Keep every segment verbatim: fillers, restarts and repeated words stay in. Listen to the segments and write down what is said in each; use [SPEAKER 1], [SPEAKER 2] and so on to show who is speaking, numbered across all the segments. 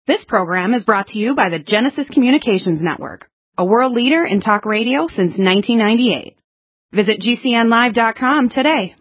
[SPEAKER 1] This program is brought to you by the Genesis Communications Network, a world leader in talk radio since nineteen ninety-eight. Visit G C N live dot com today.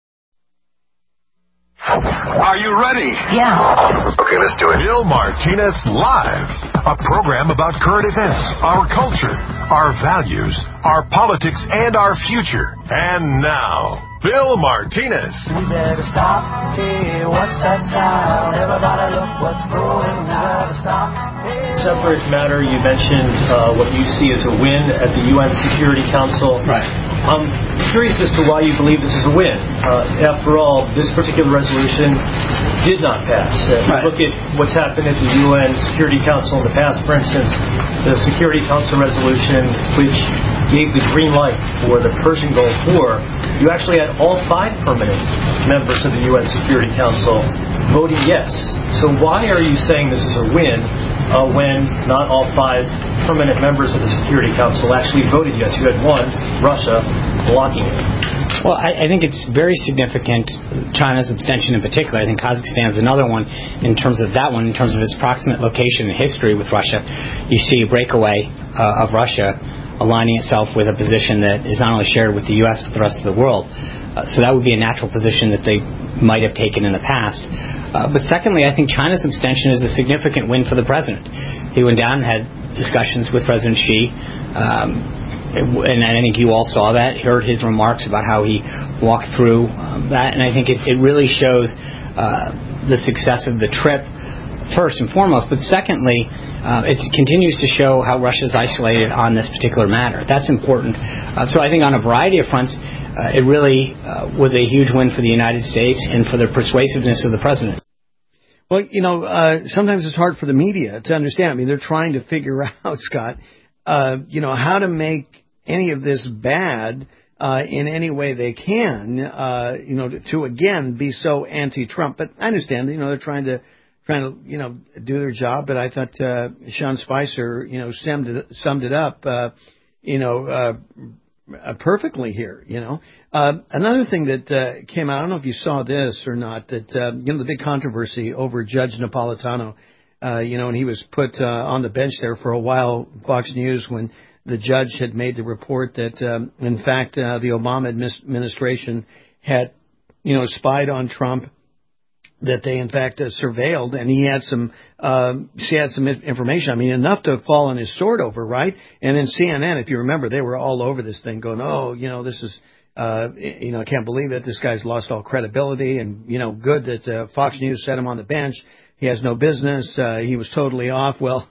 [SPEAKER 2] Are you ready?
[SPEAKER 3] Yeah.
[SPEAKER 2] Okay, let's do it.
[SPEAKER 4] Bill Martinez Live, a program about current events, our culture, our values, our politics, and our future. And now, Bill Martinez.
[SPEAKER 5] We better stop. Hey, what's that sound? Everybody look what's growing. We better stop. Hey.
[SPEAKER 6] Separate matter, you mentioned uh, what you see as a win at the U N Security Council.
[SPEAKER 7] Right.
[SPEAKER 6] I'm curious as to why you believe this is a win. Uh, after all, this particular resolution did not pass. Uh, if
[SPEAKER 7] right.
[SPEAKER 6] you look at what's happened at the U N Security Council in the past, for instance, the Security Council resolution, which gave the green light for the Persian Gulf War, you actually had all five permanent members of the U N Security Council voting yes. So why are you saying this is a win uh, when not all five permanent members of the Security Council actually voted yes? You had one, Russia, blocking it.
[SPEAKER 7] Well, I, I think it's very significant, China's abstention in particular. I think Kazakhstan is another one in terms of that one, in terms of its proximate location and history with Russia. You see a breakaway uh, of Russia aligning itself with a position that is not only shared with the U S but the rest of the world. Uh, so that would be a natural position that they might have taken in the past. Uh, but secondly, I think China's abstention is a significant win for the president. He went down and had discussions with President Xi, um, and I think you all saw that, heard his remarks about how he walked through um, that, and I think it, it really shows uh, the success of the trip, first and foremost, but secondly, uh, it continues to show how Russia is isolated on this particular matter. That's important. Uh, so I think on a variety of fronts, uh, it really uh, was a huge win for the United States and for the persuasiveness of the president.
[SPEAKER 8] Well, you know, uh, sometimes it's hard for the media to understand. I mean, they're trying to figure out, Scott, uh, you know, how to make any of this bad uh, in any way they can, uh, you know, to, to, again, be so anti-Trump. But I understand, you know, they're trying to, trying to, you know, do their job. But I thought uh, Sean Spicer, you know, summed it, summed it up, uh, you know, uh, uh, perfectly here, you know. Uh, another thing that uh, came out, I don't know if you saw this or not, that, uh, you know, the big controversy over Judge Napolitano, uh, you know, and he was put uh, on the bench there for a while, Fox News, when the judge had made the report that, um, in fact, uh, the Obama administration had, you know, spied on Trump, that they, in fact, uh, surveilled, and he had some, um, she had some information. I mean, enough to fall on his sword over, right? And then C N N, if you remember, they were all over this thing going, oh, you know, this is, uh, you know, I can't believe it. This guy's lost all credibility, and, you know, good that uh, Fox News set him on the bench. He has no business. Uh, he was totally off. Well,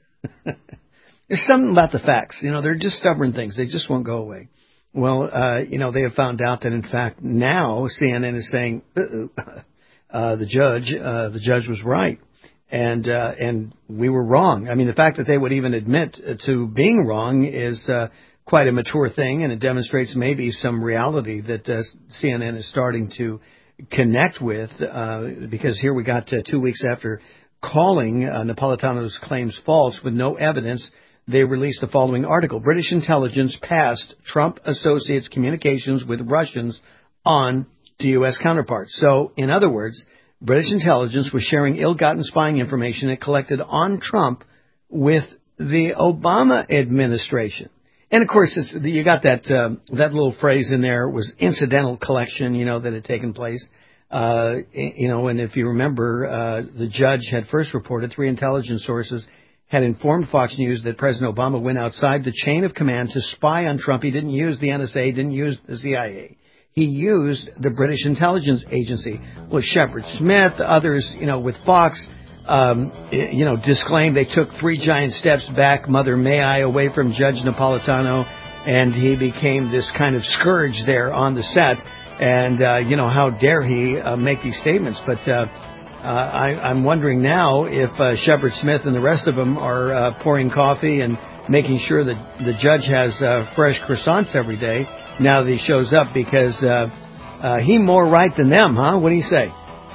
[SPEAKER 8] there's something about the facts. You know, they're just stubborn things. They just won't go away. Well, uh, you know, they have found out that, in fact, now C N N is saying, uh-oh, uh, the judge, uh, the judge was right. And, uh, and we were wrong. I mean, the fact that they would even admit to being wrong is, uh, quite a mature thing, and it demonstrates maybe some reality that, uh, C N N is starting to connect with, uh, because here we got uh, two weeks after calling uh, Napolitano's claims false with no evidence, they released the following article. British intelligence passed Trump associates' communications with Russians on to U S counterparts. So, in other words, British intelligence was sharing ill-gotten spying information it collected on Trump with the Obama administration. And, of course, it's, you got that uh, that little phrase in there was incidental collection, you know, that had taken place. Uh, you know, and if you remember, uh, the judge had first reported three intelligence sources had informed Fox News that President Obama went outside the chain of command to spy on Trump. He didn't use the N S A, didn't use the C I A. He used the British intelligence agency. Well, Shepard Smith, others, you know, with Fox, um, you know, disclaimed they took three giant steps back, Mother May I, away from Judge Napolitano, and he became this kind of scourge there on the set. And, uh, you know, how dare he uh, make these statements? But uh, uh, I, I'm wondering now if uh, Shepard Smith and the rest of them are uh, pouring coffee and making sure that the judge has uh, fresh croissants every day now that he shows up, because uh, uh, he more right than them, huh? What do you say?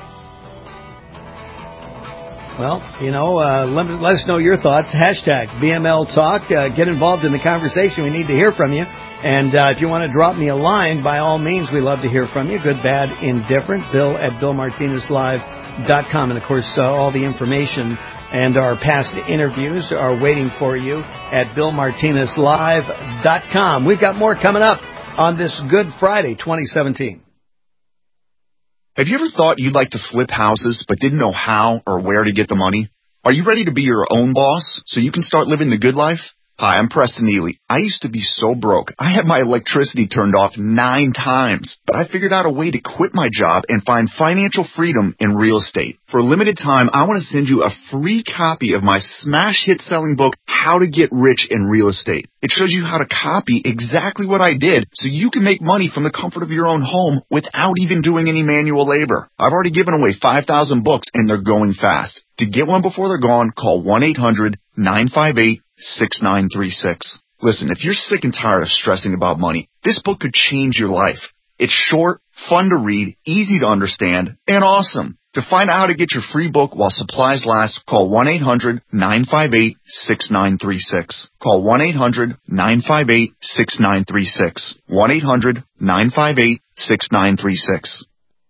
[SPEAKER 8] Well, you know, uh, let, let us know your thoughts. Hashtag B M L Talk. Uh, get involved in the conversation. We need to hear from you. And uh, if you want to drop me a line, by all means, we love to hear from you. Good, bad, indifferent. Bill at Bill Martinez Live dot com. And, of course, uh, all the information And our past interviews are waiting for you at bill martinez live dot com. We've got more coming up on this Good Friday twenty seventeen.
[SPEAKER 3] Have you ever thought you'd like to flip houses but didn't know how or where to get the money? Are you ready to be your own boss so you can start living the good life? Hi, I'm Preston Neely. I used to be so broke. I had my electricity turned off nine times, but I figured out a way to quit my job and find financial freedom in real estate. For a limited time, I want to send you a free copy of my smash hit selling book, How to Get Rich in Real Estate. It shows you how to copy exactly what I did so you can make money from the comfort of your own home without even doing any manual labor. I've already given away five thousand books and they're going fast. To get one before they're gone, call one eight hundred nine five eight six nine three six. Listen, if you're sick and tired of stressing about money, this book could change your life. It's short, fun to read, easy to understand, and awesome. To find out how to get your free book while supplies last, call one eight hundred nine five eight six nine three six. Call one eight hundred nine five eight six nine three six. one eight hundred nine five eight six nine three six.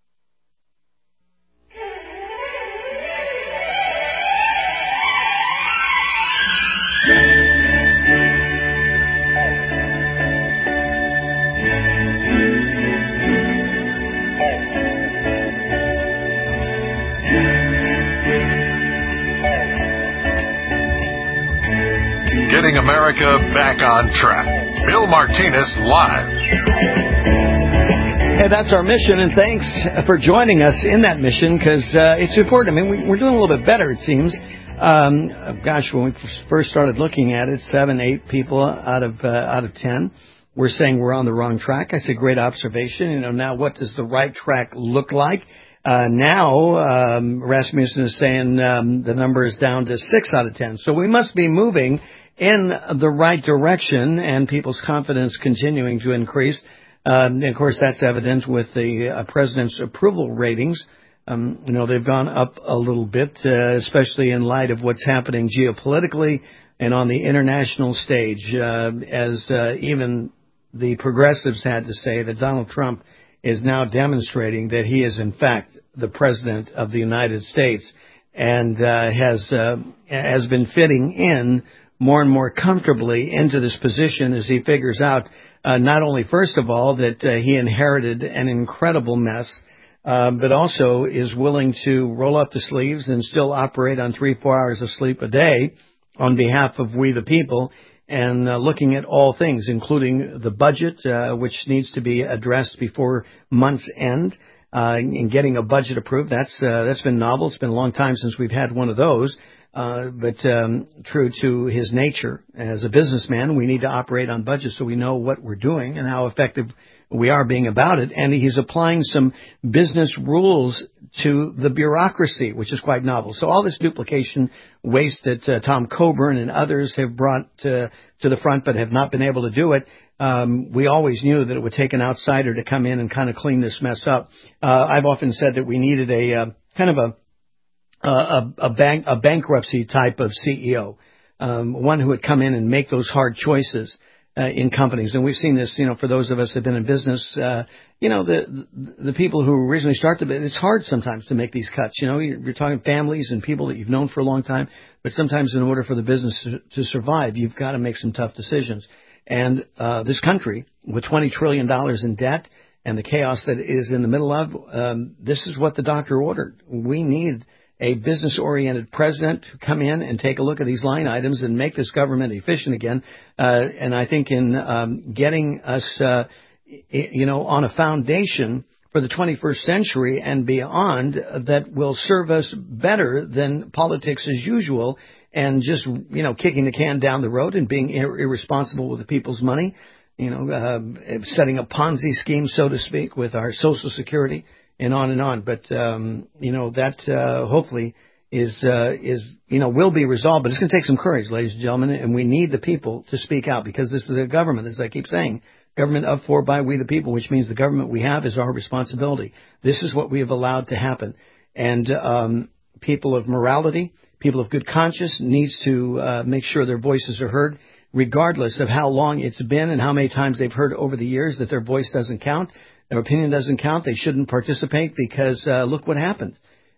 [SPEAKER 4] Getting America back on track. Bill Martinez Live.
[SPEAKER 8] Hey, that's our mission, and thanks for joining us in that mission, because uh, it's important. I mean, we, we're doing a little bit better, it seems. Um, gosh, when we first started looking at it, seven, eight people out of uh, out of ten were saying we're on the wrong track. I said, great observation. You know, now what does the right track look like? Uh, now, um, Rasmussen is saying um, the number is down to six out of ten. So we must be moving in the right direction, and people's confidence continuing to increase. Um, and of course, that's evident with the uh, president's approval ratings. Um, you know, they've gone up a little bit, uh, especially in light of what's happening geopolitically and on the international stage, uh, as uh, even the progressives had to say that Donald Trump is now demonstrating that he is, in fact, the president of the United States, and uh, has uh, has been fitting in more and more comfortably into this position as he figures out uh, not only, first of all, that uh, he inherited an incredible mess, uh, but also is willing to roll up the sleeves and still operate on three, four hours of sleep a day on behalf of we the people, and uh, looking at all things, including the budget, uh, which needs to be addressed before month's end, uh, and getting a budget approved. That's uh, that's been novel. It's been a long time since we've had one of those. Uh, but um, true to his nature as a businessman, we need to operate on budget so we know what we're doing and how effective we are being about it. And he's applying some business rules to the bureaucracy, which is quite novel. So all this duplication waste that uh, Tom Coburn and others have brought uh, to the front but have not been able to do it, um, we always knew that it would take an outsider to come in and kind of clean this mess up. Uh, I've often said that we needed a uh, kind of a Uh, a, a bank, a bankruptcy type of C E O, um, one who would come in and make those hard choices uh, in companies. And we've seen this, you know, for those of us that have been in business, uh, you know, the, the the people who originally started it, it's hard sometimes to make these cuts. You know, you're, you're talking families and people that you've known for a long time, but sometimes in order for the business to, to survive, you've got to make some tough decisions. And uh, this country, with twenty trillion dollars in debt and the chaos that it is in the middle of, um, this is what the doctor ordered. We need a business-oriented president to come in and take a look at these line items and make this government efficient again. Uh, and I think in um, getting us, uh, you know, on a foundation for the twenty-first century and beyond that will serve us better than politics as usual and just, you know, kicking the can down the road and being ir- irresponsible with the people's money, you know, uh, setting a Ponzi scheme, so to speak, with our Social Security, and on and on. But, um, you know, that uh, hopefully is, uh, is you know, will be resolved. But it's going to take some courage, ladies and gentlemen, and we need the people to speak out because this is a government, as I keep saying, government of, for, by, we the people, which means the government we have is our responsibility. This is what we have allowed to happen. And um, people of morality, people of good conscience needs to uh, make sure their voices are heard, regardless of how long it's been and how many times they've heard over the years that their voice doesn't count. Their opinion doesn't count. They shouldn't participate because uh, look what happened.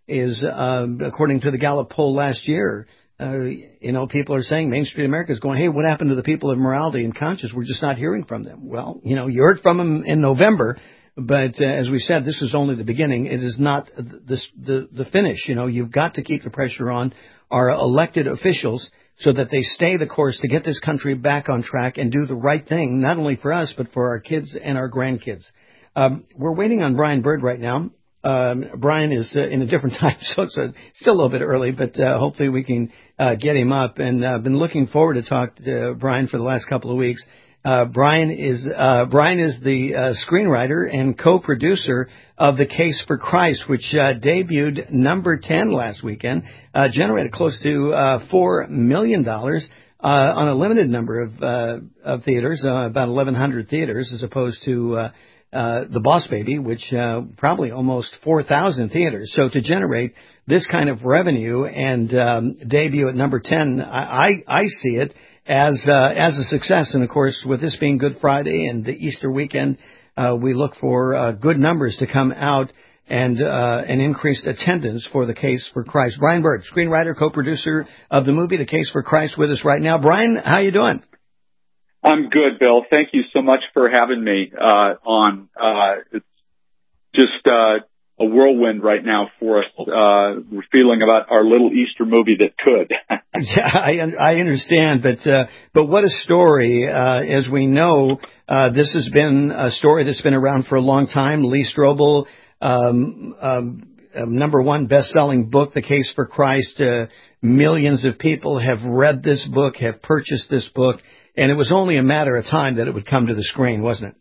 [SPEAKER 8] is, uh, according to the Gallup poll last year, uh, you know, people are saying Main Street America is going, hey, what happened to the people of morality and conscience? We're just not hearing from them. Well, you know, you heard from them in November, but uh, as we said, this is only the beginning. It is not the, the, the finish. You know, you've got to keep the pressure on our elected officials so that they stay the course to get this country back on track and do the right thing, not only for us, but for our kids and our grandkids. Um, we're waiting on Brian Bird right now. Um, Brian is uh, in a different time, so it's uh, still a little bit early, but uh, hopefully we can uh, get him up. And I've uh, been looking forward to talk to Brian for the last couple of weeks. Uh, Brian is uh, Brian is the uh, screenwriter and co-producer of The Case for Christ, which uh, debuted number ten last weekend, uh, generated close to uh, four million dollars uh, on a limited number of uh, of theaters, uh, about eleven hundred theaters, as opposed to uh, uh, The Boss Baby, which uh, probably almost four thousand theaters. So to generate this kind of revenue and um, debut at number ten, I, I, I see it as uh, as a success. And, of course, with this being Good Friday and the Easter weekend, uh, we look for uh, good numbers to come out and uh, an increased attendance for The Case for Christ. Brian Bird, screenwriter, co-producer of the movie The Case for Christ, with us right now. Brian, how you doing?
[SPEAKER 9] I'm good, Bill. Thank you so much for having me uh, on. Uh, it's just uh, a whirlwind right now for us. Uh, we're feeling about our little Easter movie that could.
[SPEAKER 8] Yeah, I, I understand, but uh, but what a story! Uh, as we know, uh, this has been a story that's been around for a long time. Lee Strobel, um, um, number one best-selling book, The Case for Christ. Uh, millions of people have read this book, have purchased this book, and it was only a matter of time that it would come to the screen, wasn't it?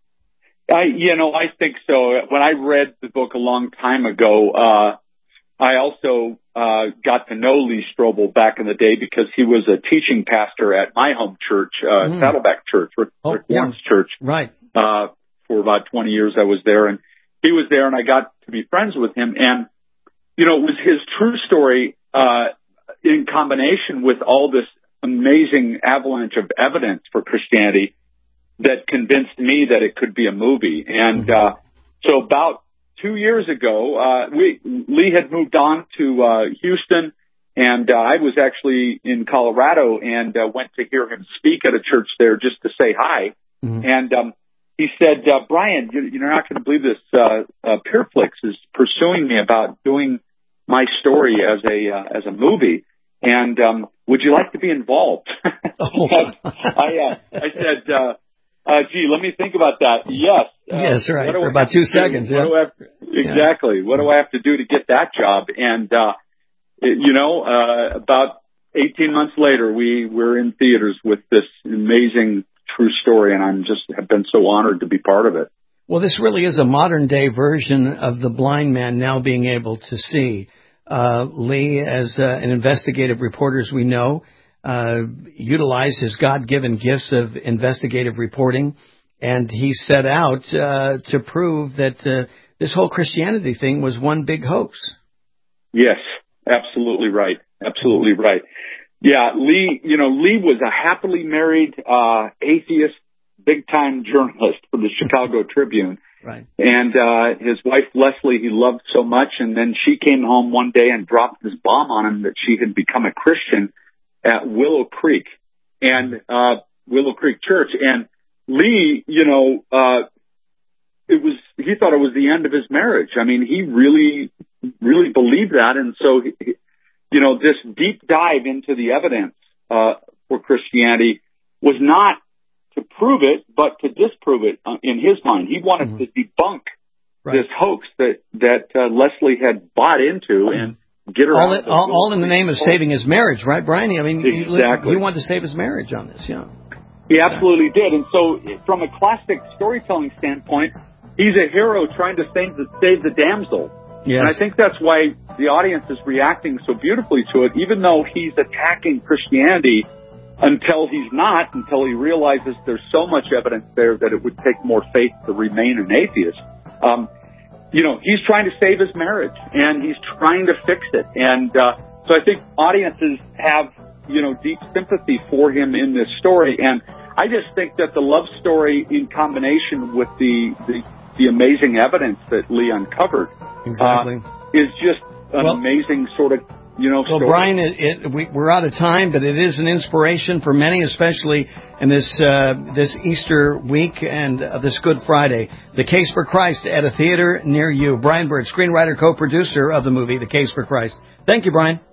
[SPEAKER 9] I, you know, I think so. When I read the book a long time ago, uh, I also uh, got to know Lee Strobel back in the day because he was a teaching pastor at my home church, uh, mm. Saddleback Church, Rick,
[SPEAKER 8] oh,
[SPEAKER 9] Rick Warren's
[SPEAKER 8] yeah.
[SPEAKER 9] church.
[SPEAKER 8] Right.
[SPEAKER 9] Uh, for about twenty years I was there, and he was there, and I got to be friends with him. And, you know, it was his true story uh, in combination with all this amazing avalanche of evidence for Christianity that convinced me that it could be a movie. And uh, so about two years ago, uh, we Lee had moved on to uh, Houston, and uh, I was actually in Colorado and uh, went to hear him speak at a church there just to say hi. Mm-hmm. And um, he said, uh, Brian, you, you're not going to believe this. Uh, uh, Pureflix is pursuing me about doing my story as a uh, as a movie. And um, would you like to be involved? Oh. I uh, I said, uh, uh, gee, let me think about that. Yes. Uh,
[SPEAKER 8] yes, right. For about two seconds.
[SPEAKER 9] Do?
[SPEAKER 8] Yeah.
[SPEAKER 9] What do I have to, exactly. Yeah. What do I have to do to get that job? And, uh, it, you know, uh, about eighteen months later, we were in theaters with this amazing true story, and I'm just have been so honored to be part of it.
[SPEAKER 8] Well, this really is a modern-day version of The Blind Man now being able to see. Uh, Lee, as uh, an investigative reporter, as we know, uh, utilized his God-given gifts of investigative reporting, and he set out uh, to prove that uh, this whole Christianity thing was one big hoax.
[SPEAKER 9] Yes, absolutely right. Absolutely right. Yeah, Lee, you know, Lee was a happily married uh, atheist, big-time journalist for the Chicago Tribune.
[SPEAKER 8] Right.
[SPEAKER 9] And uh, his wife, Leslie, he loved so much. And then she came home one day and dropped this bomb on him that she had become a Christian at Willow Creek and uh, Willow Creek Church. And Lee, you know, uh, it was he thought it was the end of his marriage. I mean, he really, really believed that. And so, he, you know, this deep dive into the evidence uh, for Christianity was not to prove it, but to disprove it uh, in his mind. He wanted mm-hmm. to debunk right. this hoax that, that uh, Leslie had bought into and get her
[SPEAKER 8] all
[SPEAKER 9] out.
[SPEAKER 8] It, all, all in the name of saving his marriage, right, Brian? I mean,
[SPEAKER 9] exactly.
[SPEAKER 8] he, he wanted to save his marriage on this, yeah.
[SPEAKER 9] He absolutely did. And so from a classic storytelling standpoint, he's a hero trying to save the, save the damsel.
[SPEAKER 8] Yes.
[SPEAKER 9] And I think that's why the audience is reacting so beautifully to it, even though he's attacking Christianity until he's not, until he realizes there's so much evidence there that it would take more faith to remain an atheist. Um, you know, he's trying to save his marriage, and he's trying to fix it. And uh, so I think audiences have, you know, deep sympathy for him in this story. And I just think that the love story in combination with the, the, the amazing evidence that Lee uncovered
[SPEAKER 8] exactly.
[SPEAKER 9] uh, is just an
[SPEAKER 8] well,
[SPEAKER 9] amazing sort of, you know,
[SPEAKER 8] well,
[SPEAKER 9] story.
[SPEAKER 8] Brian, it, it, we, we're out of time, but it is an inspiration for many, especially in this uh, this Easter week and uh, this Good Friday. The Case for Christ at a theater near you. Brian Bird, screenwriter, co-producer of the movie The Case for Christ. Thank you, Brian.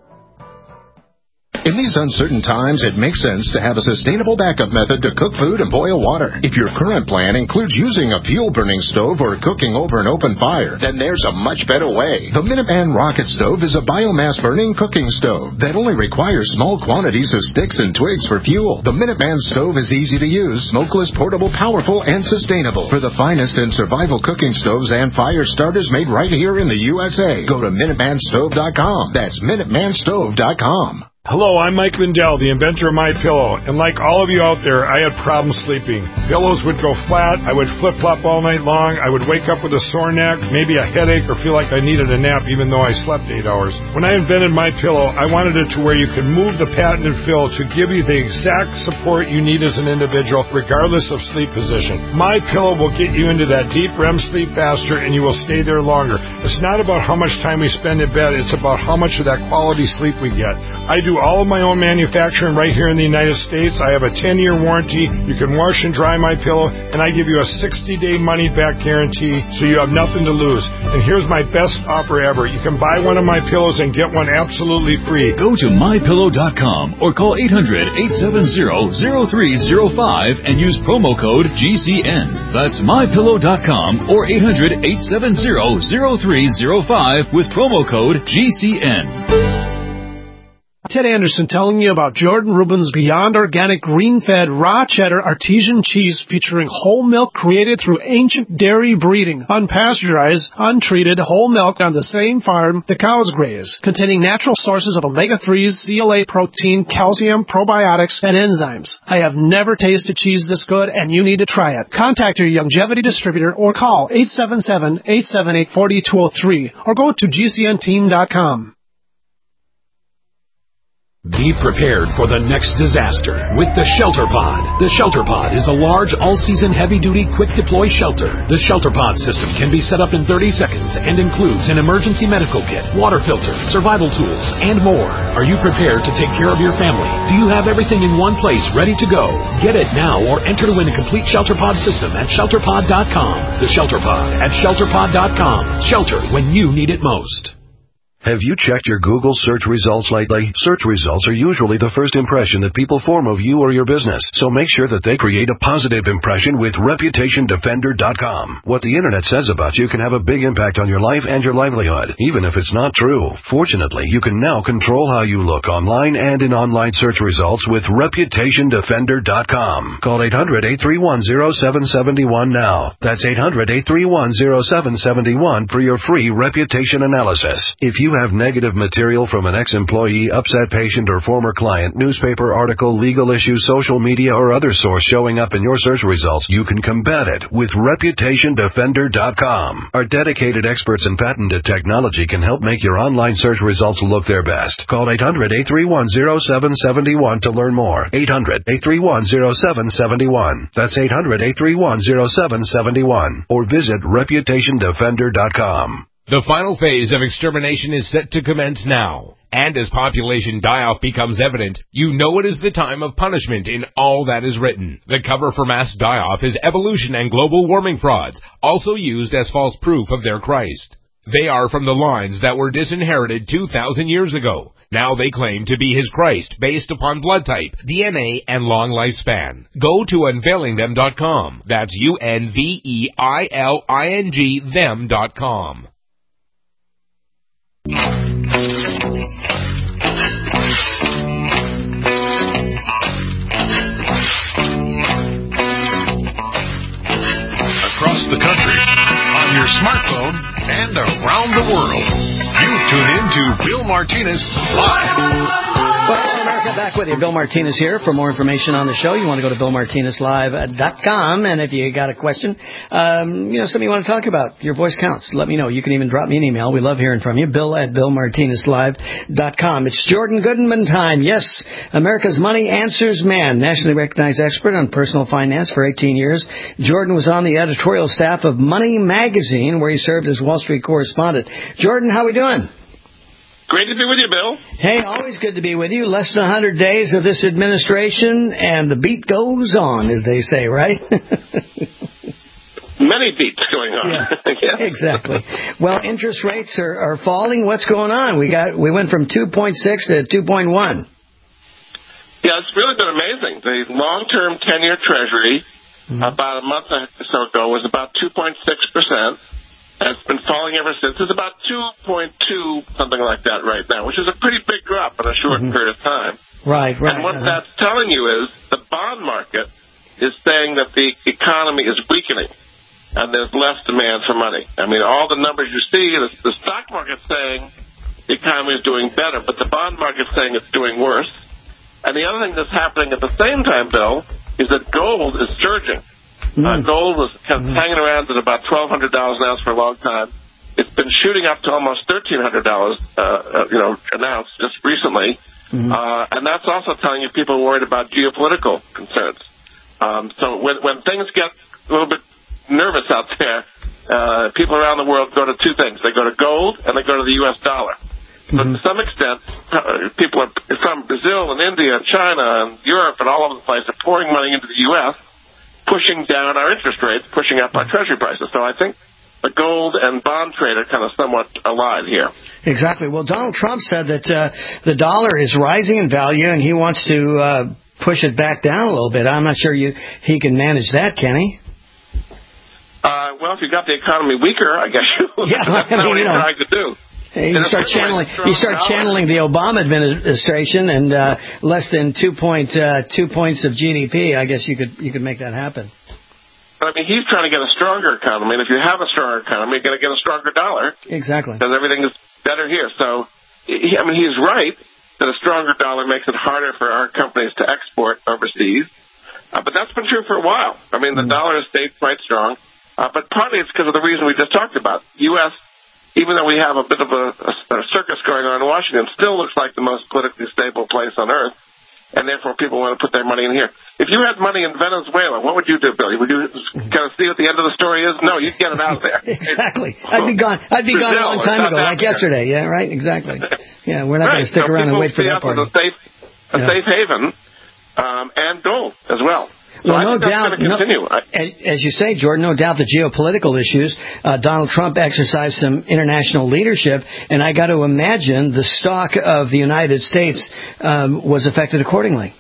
[SPEAKER 4] In these uncertain times, it makes sense to have a sustainable backup method to cook food and boil water. If your current plan includes using a fuel-burning stove or cooking over an open fire, then there's a much better way. The Minuteman Rocket Stove is a biomass-burning cooking stove that only requires small quantities of sticks and twigs for fuel. The Minuteman Stove is easy to use, smokeless, portable, powerful, and sustainable. For the finest in survival cooking stoves and fire starters made right here in the U S A, go to Minuteman Stove dot com. That's Minuteman Stove dot com.
[SPEAKER 10] Hello, I'm Mike Lindell, the inventor of MyPillow, and like all of you out there, I had problems sleeping. Pillows would go flat, I would flip-flop all night long, I would wake up with a sore neck, maybe a headache, or feel like I needed a nap even though I slept eight hours. When I invented MyPillow, I wanted it to where you can move the patented fill to give you the exact support you need as an individual, regardless of sleep position. MyPillow will get you into that deep R E M sleep faster, and you will stay there longer. It's not about how much time we spend in bed, it's about how much of that quality sleep we get. I do all of my own manufacturing right here in the United States. I have a ten-year warranty. You can wash and dry my pillow, and I give you a sixty-day money-back guarantee, so you have nothing to lose. And here's my best offer ever. You can buy one of my pillows and get one absolutely free.
[SPEAKER 11] Go to my pillow dot com or call eight hundred, eight seven zero, zero three zero five and use promo code G C N. That's my pillow dot com or eight hundred, eight seven zero, zero three zero five with promo code G C N.
[SPEAKER 12] Ted Anderson telling you about Jordan Rubin's Beyond Organic Green-Fed Raw Cheddar Artesian Cheese featuring whole milk created through ancient dairy breeding, unpasteurized, untreated whole milk on the same farm the cows graze, containing natural sources of omega threes, C L A protein, calcium, probiotics, and enzymes. I have never tasted cheese this good, and you need to try it. Contact your Longevity distributor or call eight seven seven, eight seven eight, four two zero three or go to G C N team dot com.
[SPEAKER 13] Be prepared for the next disaster with the Shelter Pod. The Shelter Pod is a large, all-season, heavy-duty, quick-deploy shelter. The Shelter Pod system can be set up in thirty seconds and includes an emergency medical kit, water filter, survival tools, and more. Are you prepared to take care of your family? Do you have everything in one place ready to go? Get it now or enter to win a complete Shelter Pod system at shelter pod dot com. The Shelter Pod at shelter pod dot com. Shelter when you need it most.
[SPEAKER 14] Have you checked your Google search results lately? Search results are usually the first impression that people form of you or your business, so make sure that they create a positive impression with reputation defender dot com. What the internet says about you can have a big impact on your life and your livelihood, even if it's not true. Fortunately, you can now control how you look online and in online search results with reputation defender dot com. Call eight hundred, eight three one, zero seven seven one now. That's eight hundred, eight three one, zero seven seven one for your free reputation analysis. If you have negative material from an ex-employee, upset patient, or former client, newspaper article, legal issue, social media, or other source showing up in your search results, you can combat it with reputation defender dot com. Our dedicated experts in patented technology can help make your online search results look their best. Call eight hundred, eight three one, zero seven seven one to learn more. eight hundred, eight three one, zero seven seven one. That's eight hundred, eight three one, zero seven seven one. Or visit reputation defender dot com.
[SPEAKER 15] The final phase of extermination is set to commence now. And as population die-off becomes evident, you know it is the time of punishment in all that is written. The cover for mass die-off is evolution and global warming frauds, also used as false proof of their Christ. They are from the lines that were disinherited two thousand years ago. Now they claim to be his Christ based upon blood type, D N A, and long lifespan. Go to unveiling them dot com. That's U N V E I L I N G them dot com.
[SPEAKER 4] Across the country, on your smartphone, and around the world, you tune in to Bill Martinez Live.
[SPEAKER 8] Well, America, back with you. Bill Martinez here. For more information on the show, you want to go to bill martinez live dot com. And if you got a question, um, you know, something you want to talk about, your voice counts. Let me know. You can even drop me an email. We love hearing from you. Bill at bill martinez live dot com. It's Jordan Goodman time. Yes, America's Money Answers Man, nationally recognized expert on personal finance for eighteen years. Jordan was on the editorial staff of Money Magazine, where he served as Wall Street correspondent. Jordan, how we doing?
[SPEAKER 16] Great to be with you, Bill.
[SPEAKER 8] Hey, always good to be with you. Less than one hundred days of this administration, and the beat goes on, as they say, right?
[SPEAKER 16] Many beats going on.
[SPEAKER 8] Yes,
[SPEAKER 16] yeah.
[SPEAKER 8] Exactly. Well, interest rates are, are falling. What's going on? We got we went from two point six to two point one.
[SPEAKER 16] Yeah, it's really been amazing. The long-term ten-year Treasury, mm-hmm. about a month or so ago, was about two point six percent. It's been falling ever since. It's about two point two, something like that right now, which is a pretty big drop in a short mm-hmm. period of time.
[SPEAKER 8] Right, right.
[SPEAKER 16] And what
[SPEAKER 8] uh-huh.
[SPEAKER 16] that's telling you is the bond market is saying that the economy is weakening and there's less demand for money. I mean, all the numbers you see, the, the stock market's saying the economy is doing better, but the bond market's saying it's doing worse. And the other thing that's happening at the same time, Bill, is that gold is surging. Mm. Uh, gold was kind of mm. hanging around at about twelve hundred dollars an ounce for a long time. It's been shooting up to almost thirteen hundred dollars, uh, uh, you know, an ounce just recently. Mm. Uh, and that's also telling you people are worried about geopolitical concerns. Um, so when, when things get a little bit nervous out there, uh, people around the world go to two things. They go to gold and they go to the U S dollar. Mm-hmm. But to some extent, uh, people are, from Brazil and India and China and Europe and all over the place are pouring money into the U S, pushing down our interest rates, pushing up our treasury prices. So I think the gold and bond trade are kind of somewhat aligned here.
[SPEAKER 8] Exactly. Well, Donald Trump said that uh, the dollar is rising in value and he wants to uh, push it back down a little bit. I'm not sure you he can manage that, can he?
[SPEAKER 16] Uh, well, if you got the economy weaker, I guess you
[SPEAKER 8] yeah,
[SPEAKER 16] that's
[SPEAKER 8] I mean,
[SPEAKER 16] not what
[SPEAKER 8] you
[SPEAKER 16] he's
[SPEAKER 8] know.
[SPEAKER 16] trying to do.
[SPEAKER 8] Hey, you start channeling. You start channeling the Obama administration, and uh, less than two point uh, two points of G D P. I guess you could you could make that happen.
[SPEAKER 16] I mean, he's trying to get a stronger economy, and if you have a stronger economy, you're going to get a stronger dollar.
[SPEAKER 8] Exactly.
[SPEAKER 16] Because everything is better here. So, he, I mean, he's right that a stronger dollar makes it harder for our companies to export overseas. Uh, but that's been true for a while. I mean, the mm. dollar has stayed quite strong, uh, but partly it's because of the reason we just talked about. U S Even though we have a bit of a, a, a circus going on in Washington, still looks like the most politically stable place on earth, and therefore people want to put their money in here. If you had money in Venezuela, what would you do, Billy? Would you kind of see what the end of the story is? No, you'd get it out of there.
[SPEAKER 8] Exactly. I'd be gone. I'd be Brazil gone a long time ago, like yesterday. Yeah, right. Exactly. Yeah, we're not
[SPEAKER 16] right.
[SPEAKER 8] going to stick
[SPEAKER 16] so
[SPEAKER 8] around and wait for that
[SPEAKER 16] part. A safe, a
[SPEAKER 8] yeah.
[SPEAKER 16] safe haven, um, and gold as well. So
[SPEAKER 8] well,
[SPEAKER 16] I
[SPEAKER 8] no
[SPEAKER 16] think
[SPEAKER 8] doubt.
[SPEAKER 16] that's going to continue.
[SPEAKER 8] No, as you say, Jordan, no doubt the geopolitical issues. Uh, Donald Trump exercised some international leadership, and I got to imagine the stock of the United States um, was affected accordingly.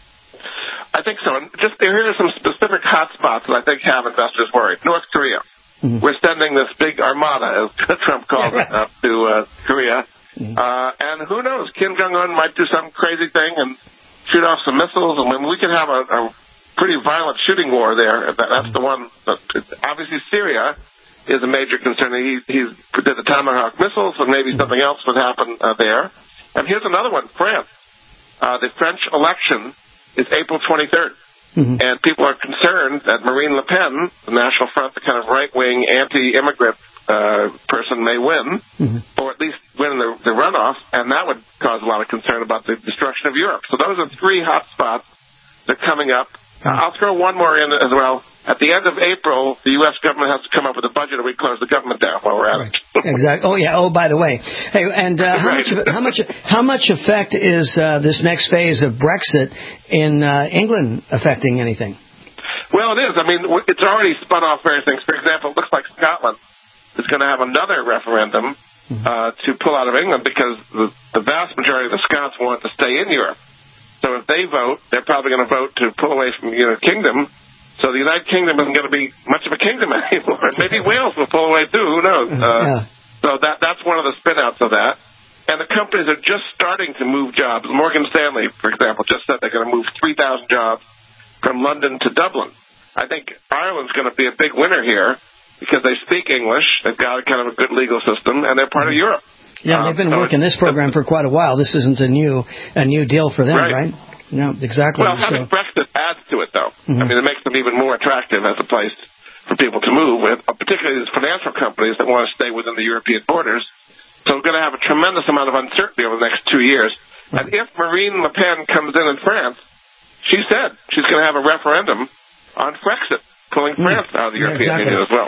[SPEAKER 16] I think so. And just here are some specific hot spots that I think have investors worried. North Korea. Mm-hmm. We're sending this big armada, as Trump called it, up to uh, Korea. Mm-hmm. Uh, and who knows? Kim Jong-un might do some crazy thing and shoot off some missiles, and when we can have a, a pretty violent shooting war there. That, that's the one. That, obviously, Syria is a major concern. He he's did the Tomahawk missiles, and maybe something else would happen uh, there. And here's another one: France. Uh, the French election is April twenty-third, mm-hmm. and people are concerned that Marine Le Pen, the National Front, the kind of right-wing anti-immigrant uh, person, may win, mm-hmm. or at least win the, the runoff, and that would cause a lot of concern about the destruction of Europe. So those are three hot spots that are coming up. I'll throw one more in as well. At the end of April, the U S government has to come up with a budget, or we close the government down while we're at
[SPEAKER 8] right.
[SPEAKER 16] it.
[SPEAKER 8] Exactly. Oh yeah. Oh, by the way, hey, and uh, how right. much how much how much effect is uh, this next phase of Brexit in uh, England affecting anything?
[SPEAKER 16] Well, it is. I mean, it's already spun off various things. For example, it looks like Scotland is going to have another referendum mm-hmm. uh, to pull out of England because the, the vast majority of the Scots want to stay in Europe. So if they vote, they're probably going to vote to pull away from the United Kingdom. So the United Kingdom isn't going to be much of a kingdom anymore. Maybe Wales will pull away too. Who knows? Uh, yeah. So that that's one of the spin-outs of that. And the companies are just starting to move jobs. Morgan Stanley, for example, just said they're going to move three thousand jobs from London to Dublin. I think Ireland's going to be a big winner here because they speak English. They've got kind of a good legal system, and they're part of Europe.
[SPEAKER 8] Yeah, they've been um, so working this program for quite a while. This isn't a new a new deal for them, right? right? No, exactly.
[SPEAKER 16] Well, having so. Brexit adds to it, though. Mm-hmm. I mean, it makes them even more attractive as a place for people to move, with, particularly these financial companies that want to stay within the European borders. So we're going to have a tremendous amount of uncertainty over the next two years. Mm-hmm. And if Marine Le Pen comes in in France, she said she's going to have a referendum on Brexit, pulling mm-hmm. France out of the European yeah, exactly. Union as well.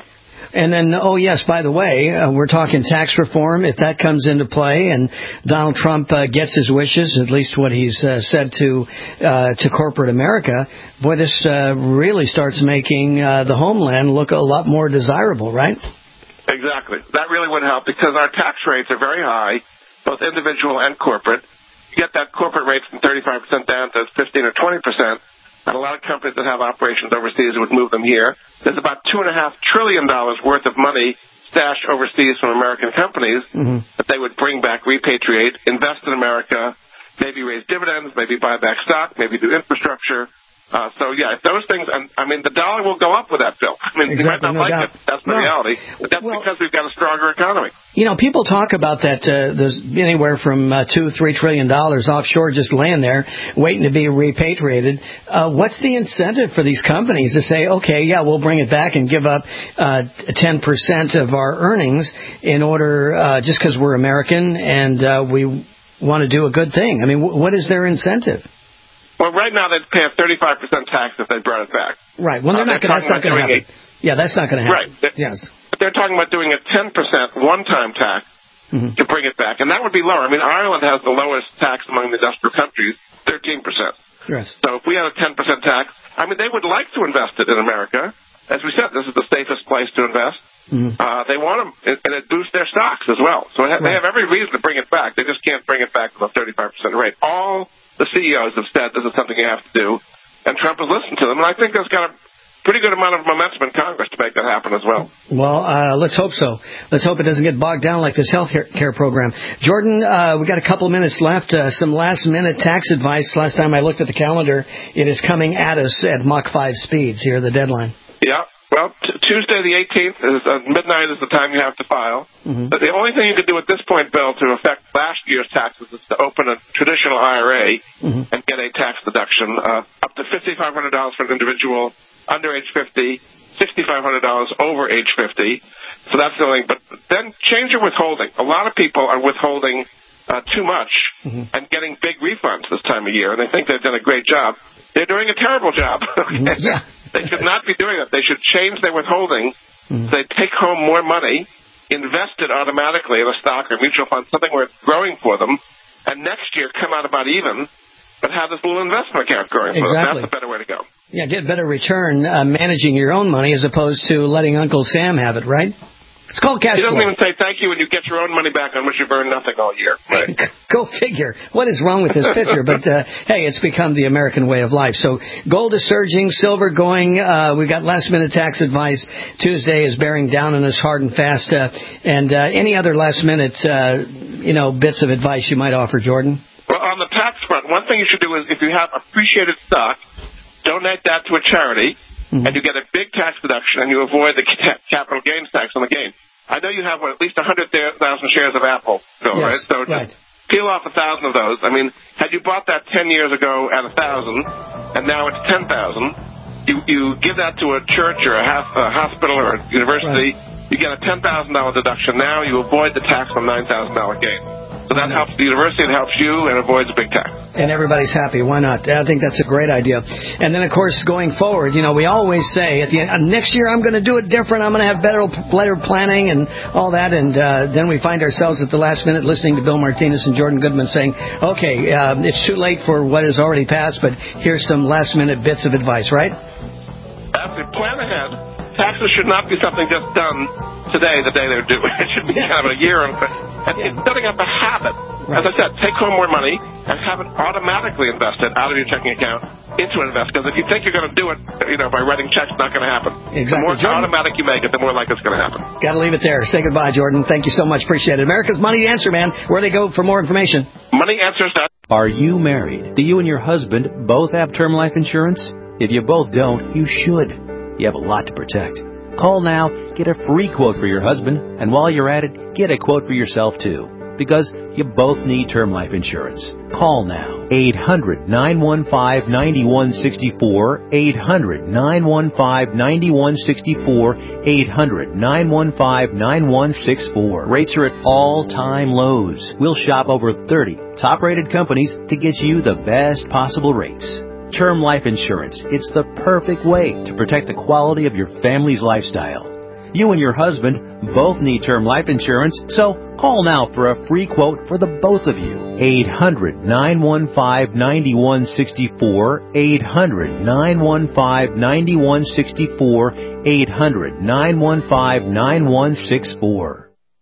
[SPEAKER 8] And then, oh, yes, by the way, uh, we're talking tax reform. If that comes into play and Donald Trump uh, gets his wishes, at least what he's uh, said to uh, to corporate America, boy, this uh, really starts making uh, the homeland look a lot more desirable, right?
[SPEAKER 16] Exactly. That really would help because our tax rates are very high, both individual and corporate. You get that corporate rate from thirty-five percent down to fifteen or twenty percent. And a lot of companies that have operations overseas would move them here. There's about two and a half trillion dollars worth of money stashed overseas from American companies mm-hmm. that they would bring back, repatriate, invest in America, maybe raise dividends, maybe buy back stock, maybe do infrastructure. Uh, so, yeah, if those things, and, I mean, the dollar will go up with that, Bill. I mean,
[SPEAKER 8] exactly,
[SPEAKER 16] you might not
[SPEAKER 8] no
[SPEAKER 16] like
[SPEAKER 8] doubt.
[SPEAKER 16] it. That's the
[SPEAKER 8] no.
[SPEAKER 16] reality. But that's well, because we've got a stronger economy.
[SPEAKER 8] You know, people talk about that uh, there's anywhere from uh, two, three trillion dollars offshore just laying there waiting to be repatriated. Uh, what's the incentive for these companies to say, okay, yeah, we'll bring it back and give up uh, ten percent of our earnings in order, uh, just because we're American and uh, we want to do a good thing? I mean, w- what is their incentive?
[SPEAKER 16] Well, right now they'd pay a thirty-five percent tax if they brought it back.
[SPEAKER 8] Right. Well, they're
[SPEAKER 16] uh,
[SPEAKER 8] not gonna, that's not going to happen. A, yeah, that's not going to happen.
[SPEAKER 16] Right. They're,
[SPEAKER 8] yes.
[SPEAKER 16] But they're talking about doing a ten percent one-time tax mm-hmm. to bring it back, and that would be lower. I mean, Ireland has the lowest tax among the industrial countries, thirteen percent.
[SPEAKER 8] Yes.
[SPEAKER 16] So if we had a ten percent tax, I mean, they would like to invest it in America. As we said, this is the safest place to invest. Mm-hmm. Uh, they want them, and it boosts their stocks as well. So they have every reason to bring it back. They just can't bring it back with a thirty-five percent rate. All the C E Os have said this is something you have to do, and Trump has listened to them. And I think there's got a pretty good amount of momentum in Congress to make that happen as well.
[SPEAKER 8] Well, uh, let's hope so. Let's hope it doesn't get bogged down like this health care program. Jordan, uh, we got a couple of minutes left. Uh, some last-minute tax advice. Last time I looked at the calendar, it is coming at us at Mach five speeds here, the deadline.
[SPEAKER 16] Yeah. Well, t- Tuesday the eighteenth is uh, midnight is the time you have to file. Mm-hmm. But the only thing you can do at this point, Bill, to affect last year's taxes is to open a traditional I R A mm-hmm. and get a tax deduction uh, up to fifty-five hundred dollars for an individual under age fifty, sixty-five hundred dollars over age fifty. So that's the only thing. But then change your withholding. A lot of people are withholding uh, too much mm-hmm. and getting big refunds this time of year, and they think they've done a great job. They're doing a terrible job. Okay? Yeah. They should not be doing that. They should change their withholding mm-hmm. so they take home more money, invest it automatically in a stock or mutual fund, something where it's growing for them, and next year come out about even, but have this little investment account growing for
[SPEAKER 8] exactly.
[SPEAKER 16] them. That's the better way to go.
[SPEAKER 8] Yeah, get better return uh, managing your own money as opposed to letting Uncle Sam have it, right? It's called cash flow.
[SPEAKER 16] He doesn't even say thank you when you get your own money back on which you've earned nothing all year. Right.
[SPEAKER 8] Go figure. What is wrong with this picture? But, uh, hey, it's become the American way of life. So gold is surging, silver going. Uh, we've got last-minute tax advice. Tuesday is bearing down on us hard and fast. Uh, and uh, any other last-minute, uh, you know, bits of advice you might offer, Jordan?
[SPEAKER 16] Well, on the tax front, one thing you should do is if you have appreciated stock, donate that to a charity. Mm-hmm. And you get a big tax deduction, and you avoid the capital gains tax on the gain. I know you have what, at least one hundred thousand shares of Apple, Phil,
[SPEAKER 8] yes,
[SPEAKER 16] right? So
[SPEAKER 8] right.
[SPEAKER 16] just peel off one thousand of those. I mean, had you bought that ten years ago at one thousand, and now it's ten thousand, you you give that to a church or a, half, a hospital or a university, right. You get a ten thousand dollars deduction. Now you avoid the tax on nine thousand dollars gain. So that helps the university, it helps you, and avoids a big tax.
[SPEAKER 8] And everybody's happy. Why not? I think that's a great idea. And then, of course, going forward, you know, we always say at the end, next year I'm going to do it different. I'm going to have better, better planning and all that. And uh, then we find ourselves at the last minute listening to Bill Martinez and Jordan Goodman saying, okay, um, it's too late for what has already passed, but here's some last-minute bits of advice, right?
[SPEAKER 16] Absolutely. Plan ahead. Taxes should not be something just done today, the day they're due. It should be kind of a year. And yeah. It's setting up a habit. Right. As I said, take home more money and have it automatically invested out of your checking account into an invest. Because if you think you're going to do it, you know, by writing checks, it's not going to happen.
[SPEAKER 8] Exactly.
[SPEAKER 16] The more
[SPEAKER 8] Jordan,
[SPEAKER 16] automatic you make it, the more likely it's going to happen.
[SPEAKER 8] Got to leave it there. Say goodbye, Jordan. Thank you so much. Appreciate it. America's Money Answer Man. Where do they go for more information?
[SPEAKER 16] Money Answers.
[SPEAKER 17] Are you married? Do you and your husband both have term life insurance? If you both don't, you should. You have a lot to protect. Call now, get a free quote for your husband, and while you're at it, get a quote for yourself too. Because you both need term life insurance. Call now. eight hundred, nine one five, nine one six four. eight hundred, nine one five, nine one six four. eight hundred, nine one five, nine one six four. Rates are at all-time lows. We'll shop over thirty top-rated companies to get you the best possible rates. Term life insurance. It's the perfect way to protect the quality of your family's lifestyle. You and your husband both need term life insurance, so call now for a free quote for the both of you. eight hundred, nine one five, nine one six four, eight hundred, nine one five, nine one six four, eight hundred, nine one five, nine one six four.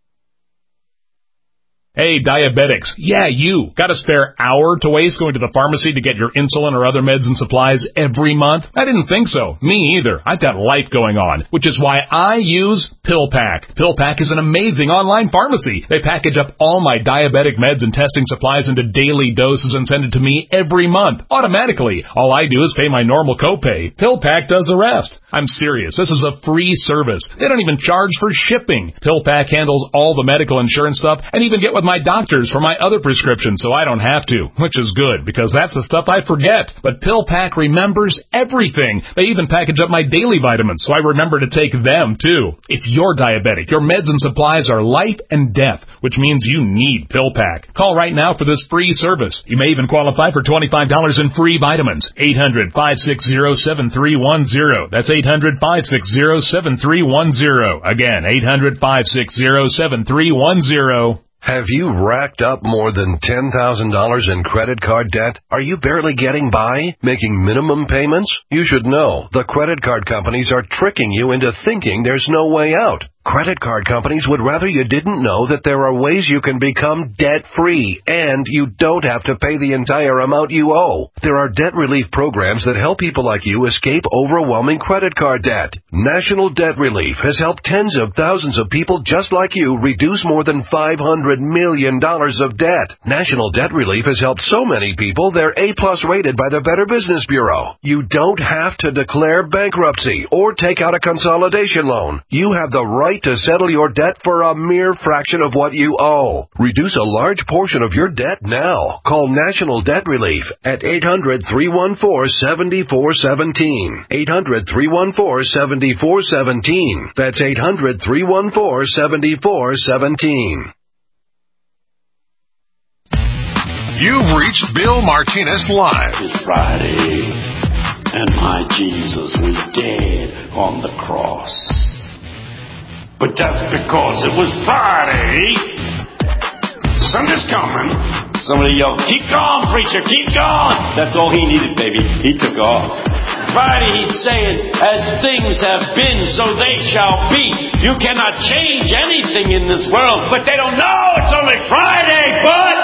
[SPEAKER 18] Hey, diabetics. Yeah, you. Got a spare hour to waste going to the pharmacy to get your insulin or other meds and supplies every month? I didn't think so. Me either. I've got life going on, which is why I use PillPack. PillPack is an amazing online pharmacy. They package up all my diabetic meds and testing supplies into daily doses and send it to me every month, automatically. All I do is pay my normal copay. PillPack does the rest. I'm serious. This is a free service. They don't even charge for shipping. PillPack handles all the medical insurance stuff and even get with my doctors for my other prescriptions, so I don't have to, which is good, because that's the stuff I forget. But PillPack remembers everything. They even package up my daily vitamins, so I remember to take them, too. If you're diabetic, your meds and supplies are life and death, which means you need PillPack. Call right now for this free service. You may even qualify for twenty-five dollars in free vitamins. eight hundred, five six zero, seven three one zero. That's eight hundred, five six zero, seven three one zero. Again, eight hundred, five six zero, seven three one zero.
[SPEAKER 14] Have you racked up more than ten thousand dollars in credit card debt? Are you barely getting by, making minimum payments? You should know the credit card companies are tricking you into thinking there's no way out. Credit card companies would rather you didn't know that there are ways you can become debt-free, and you don't have to pay the entire amount you owe. There are debt relief programs that help people like you escape overwhelming credit card debt. National Debt Relief has helped tens of thousands of people just like you reduce more than five hundred million dollars of debt. National Debt Relief has helped so many people they're A-plus rated by the Better Business Bureau. You don't have to declare bankruptcy or take out a consolidation loan. You have the right to settle your debt for a mere fraction of what you owe. Reduce a large portion of your debt now. Call National Debt Relief at eight hundred, three one four, seven four one seven. eight hundred, three one four, seven four one seven. That's eight hundred, three one four, seven four one seven.
[SPEAKER 4] You've reached Bill Martinez Live.
[SPEAKER 19] It's Friday, and my Jesus was dead on the cross. But that's because it was Friday. Sunday's coming. Somebody yelled, "Keep going, preacher, keep going." That's all he needed, baby. He took off. Friday, he's saying, as things have been, so they shall be. You cannot change anything in this world, but they don't know it's only Friday, but...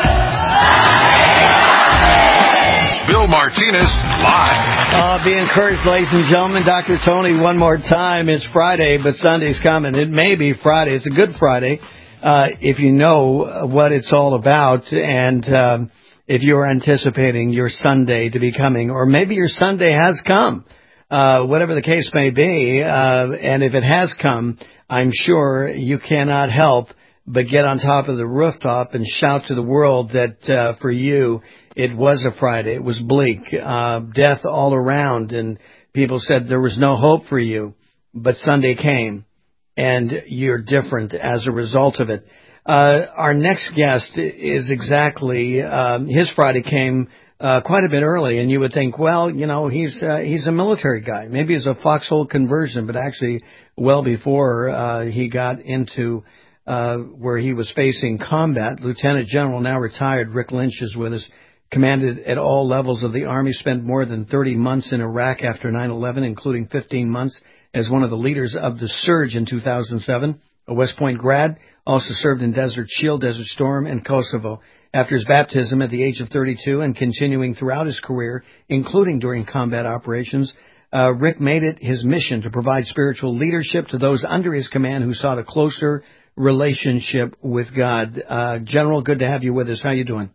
[SPEAKER 4] Bill Martinez Live.
[SPEAKER 8] Uh, be encouraged, ladies and gentlemen. Doctor Tony, one more time. It's Friday, but Sunday's coming. It may be Friday. It's a good Friday uh, if you know what it's all about, and um, if you're anticipating your Sunday to be coming, or maybe your Sunday has come, uh, whatever the case may be. Uh, and if it has come, I'm sure you cannot help but get on top of the rooftop and shout to the world that uh, for you, it was a Friday. It was bleak, uh, death all around, and people said there was no hope for you. But Sunday came, and you're different as a result of it. Uh, our next guest is exactly, um, his Friday came uh, quite a bit early, and you would think, well, you know, he's uh, he's a military guy. Maybe he's a foxhole conversion, but actually well before uh, he got into uh, where he was facing combat. Lieutenant General, now retired, Rick Lynch is with us. Commanded at all levels of the Army, spent more than thirty months in Iraq after nine eleven, including fifteen months as one of the leaders of the surge in two thousand seven. A West Point grad, also served in Desert Shield, Desert Storm, and Kosovo. After his baptism at the age of thirty-two and continuing throughout his career, including during combat operations, uh, Rick made it his mission to provide spiritual leadership to those under his command who sought a closer relationship with God. Uh, General, good to have you with us. How you doing?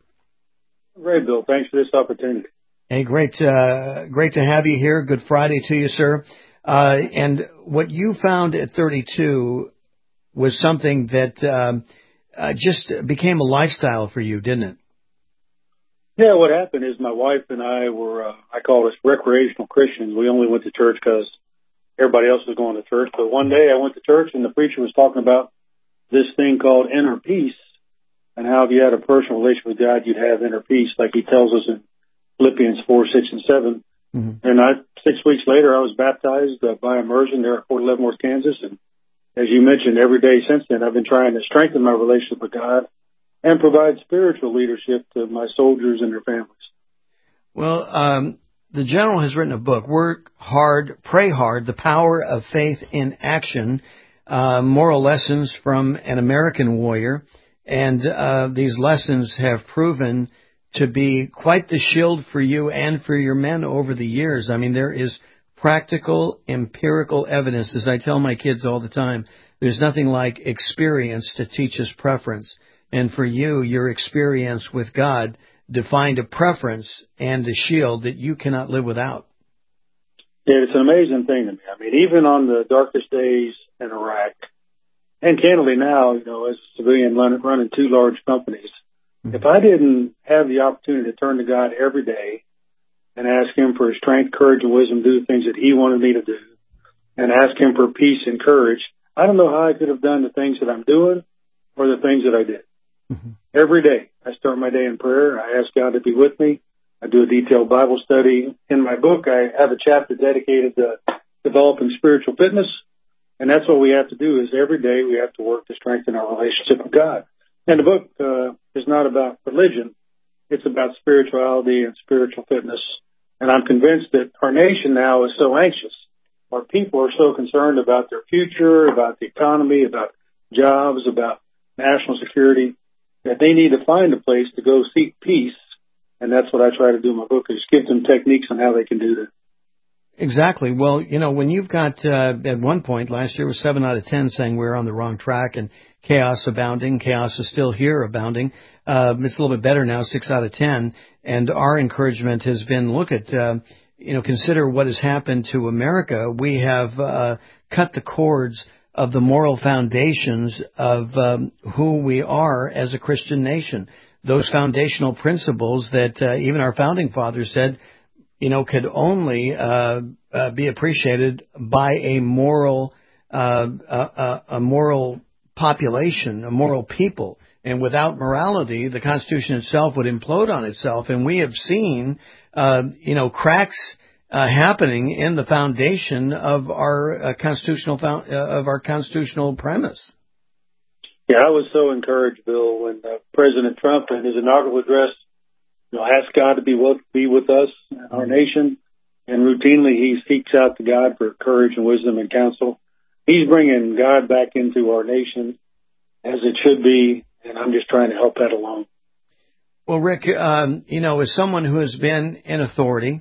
[SPEAKER 20] Great, Bill. Thanks for this opportunity.
[SPEAKER 8] Hey, great, uh, great to have you here. Good Friday to you, sir. Uh, and what you found at thirty-two was something that um, uh, just became a lifestyle for you, didn't it?
[SPEAKER 20] Yeah, what happened is my wife and I were, uh, I call us recreational Christians. We only went to church because everybody else was going to church. But one day I went to church and the preacher was talking about this thing called inner peace. And how if you had a personal relationship with God, you'd have inner peace, like he tells us in Philippians four, six, and seven. Mm-hmm. And I, six weeks later, I was baptized uh, by immersion there at Fort Leavenworth, Kansas. And as you mentioned, every day since then, I've been trying to strengthen my relationship with God and provide spiritual leadership to my soldiers and their families.
[SPEAKER 8] Well, um, the General has written a book, Work Hard, Pray Hard, The Power of Faith in Action, uh, Moral Lessons from an American Warrior. And uh, these lessons have proven to be quite the shield for you and for your men over the years. I mean, there is practical, empirical evidence. As I tell my kids all the time, there's nothing like experience to teach us preference. And for you, your experience with God defined a preference and a shield that you cannot live without.
[SPEAKER 20] Yeah, it's an amazing thing to me. I mean, even on the darkest days in Iraq, and candidly now, you know, as a civilian running two large companies, mm-hmm. if I didn't have the opportunity to turn to God every day and ask Him for strength, courage, and wisdom to do things that He wanted me to do, and ask Him for peace and courage, I don't know how I could have done the things that I'm doing or the things that I did. Mm-hmm. Every day, I start my day in prayer. I ask God to be with me. I do a detailed Bible study. In my book, I have a chapter dedicated to developing spiritual fitness, and that's what we have to do is every day we have to work to strengthen our relationship with God. And the book uh, is not about religion. It's about spirituality and spiritual fitness. And I'm convinced that our nation now is so anxious. Our people are so concerned about their future, about the economy, about jobs, about national security, that they need to find a place to go seek peace. And that's what I try to do in my book, is give them techniques on how they can do that.
[SPEAKER 8] Exactly. Well, you know, when you've got, uh, at one point last year was seven out of ten saying we're on the wrong track and chaos abounding. Chaos is still here abounding. Uh, it's a little bit better now, six out of ten. And our encouragement has been, look at, uh, you know, consider what has happened to America. We have uh, cut the cords of the moral foundations of um, who we are as a Christian nation. Those foundational principles that uh, even our founding fathers said, you know, could only uh, uh, be appreciated by a moral, uh, a, a moral population, a moral people. And without morality, the Constitution itself would implode on itself. And we have seen, uh, you know, cracks uh, happening in the foundation of our uh, constitutional found, uh, of our constitutional premise.
[SPEAKER 20] Yeah, I was so encouraged, Bill, when uh, President Trump in his inaugural address, you know, asked God to be with, be with us, our nation, and routinely he seeks out to God for courage and wisdom and counsel. He's bringing God back into our nation as it should be, and I'm just trying to help that along.
[SPEAKER 8] Well, Rick, um, you know, as someone who has been in authority,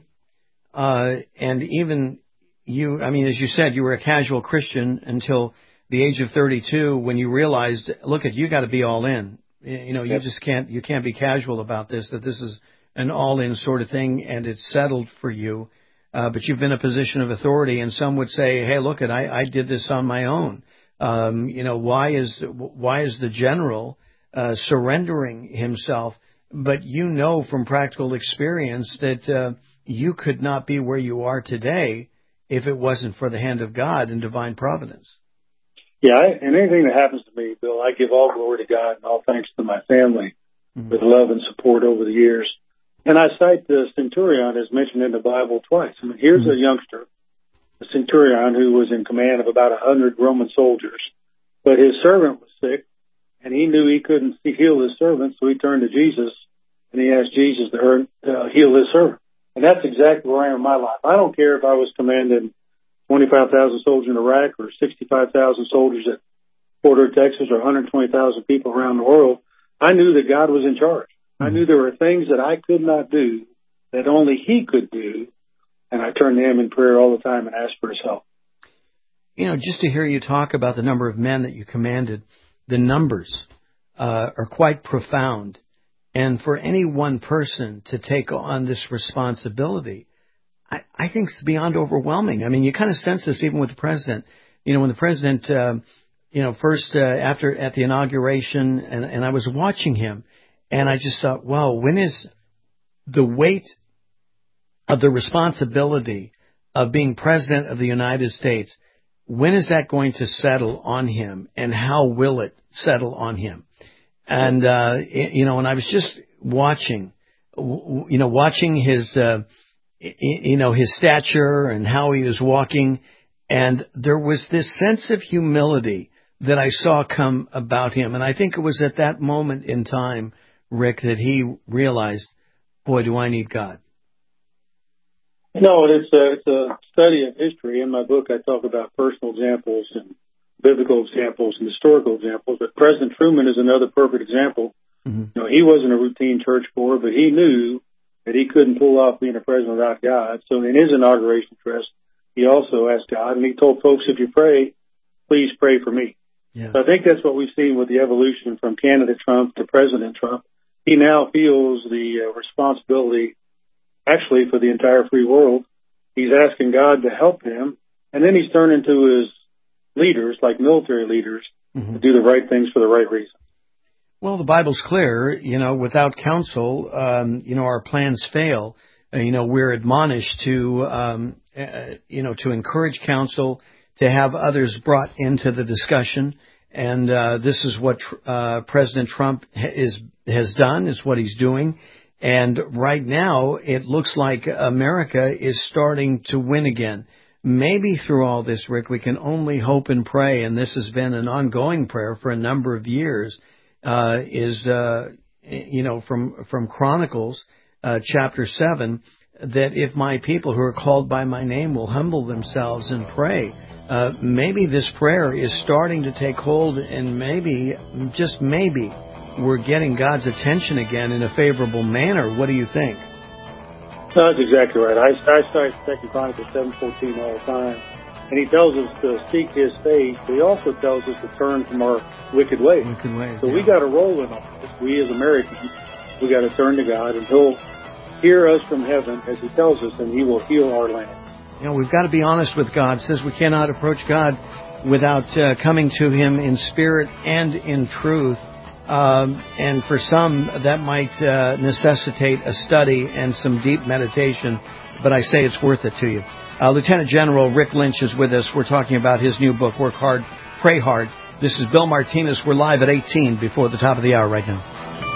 [SPEAKER 8] uh, and even you, I mean, as you said, you were a casual Christian until the age of thirty-two when you realized, look, at you got to be all in. You know, you yep. just can't, you can't be casual about this, that this is an all-in sort of thing and it's settled for you. Uh, but you've been in a position of authority, and some would say, hey, look, at I, I did this on my own. Um, you know, why is, why is the general uh, surrendering himself? But you know from practical experience that uh, you could not be where you are today if it wasn't for the hand of God and divine providence.
[SPEAKER 20] Yeah, I, and anything that happens to me, Bill, I give all glory to God and all thanks to my family mm-hmm. for the love and support over the years. And I cite the centurion as mentioned in the Bible twice. I mean, here's mm-hmm. a youngster, a centurion who was in command of about a hundred Roman soldiers, but his servant was sick, and he knew he couldn't heal his servant, so he turned to Jesus, and he asked Jesus to uh, heal his servant. And that's exactly where I am in my life. I don't care if I was commanding twenty-five thousand soldiers in Iraq or sixty-five thousand soldiers at Fort Hood, Texas, or one hundred twenty thousand people around the world. I knew that God was in charge. Mm-hmm. I knew there were things that I could not do that only He could do, and I turned to Him in prayer all the time and asked for His help.
[SPEAKER 8] You know, just to hear you talk about the number of men that you commanded, the numbers uh, are quite profound. And for any one person to take on this responsibility, I, I think it's beyond overwhelming. I mean, you kind of sense this even with the president. You know, when the president, uh, you know, first uh, after at the inauguration, and, and I was watching him, and I just thought, wow, when is the weight of the responsibility of being president of the United States, when is that going to settle on him, and how will it settle on him? And, uh, it, you know, and I was just watching, you know, watching his, uh, you know, his stature and how he was walking. And there was this sense of humility that I saw come about him. And I think it was at that moment in time, Rick, that he realized, boy, do I need God.
[SPEAKER 20] No, it's a, it's a study of history. In my book, I talk about personal examples and biblical examples and historical examples. But President Truman is another perfect example. Mm-hmm. You know, he wasn't a routine churchgoer, but he knew that he couldn't pull off being a president without God. So in his inauguration address, he also asked God, and he told folks, if you pray, please pray for me. Yeah. So I think that's what we've seen with the evolution from candidate Trump to President Trump. He now feels the uh, responsibility, actually, for the entire free world. He's asking God to help him, and then he's turning to his leaders, like military leaders, mm-hmm. to do the right things for the right reasons.
[SPEAKER 8] Well, the Bible's clear, you know, without counsel, um, you know, our plans fail. Uh, you know, we're admonished to, um, uh, you know, to encourage counsel, to have others brought into the discussion. And uh, this is what uh, President Trump is has done, is what he's doing. And right now, it looks like America is starting to win again. Maybe through all this, Rick, we can only hope and pray, and this has been an ongoing prayer for a number of years, uh, is, uh, you know, from, from Chronicles, uh, chapter seven, that if my people who are called by my name will humble themselves and pray, uh, maybe this prayer is starting to take hold, and maybe, just maybe, we're getting God's attention again in a favorable manner. What do you think?
[SPEAKER 20] No, that's exactly right. I, I cite Second Chronicles seven fourteen all the time, and he tells us to seek his face, but he also tells us to turn from our wicked ways.
[SPEAKER 8] Wicked ways
[SPEAKER 20] so
[SPEAKER 8] yeah.
[SPEAKER 20] we got to roll in all this. We as Americans, we got to turn to God, and he'll hear us from heaven, as he tells us, and he will heal our land.
[SPEAKER 8] You know, we've got to be honest with God. It says we cannot approach God without uh, coming to him in spirit and in truth. Um, and for some, that might uh, necessitate a study and some deep meditation, but I say it's worth it to you. Uh, Lieutenant General Rick Lynch is with us. We're talking about his new book, Work Hard, Pray Hard. This is Bill Martinez. We're live at eighteen before the top of the hour right now.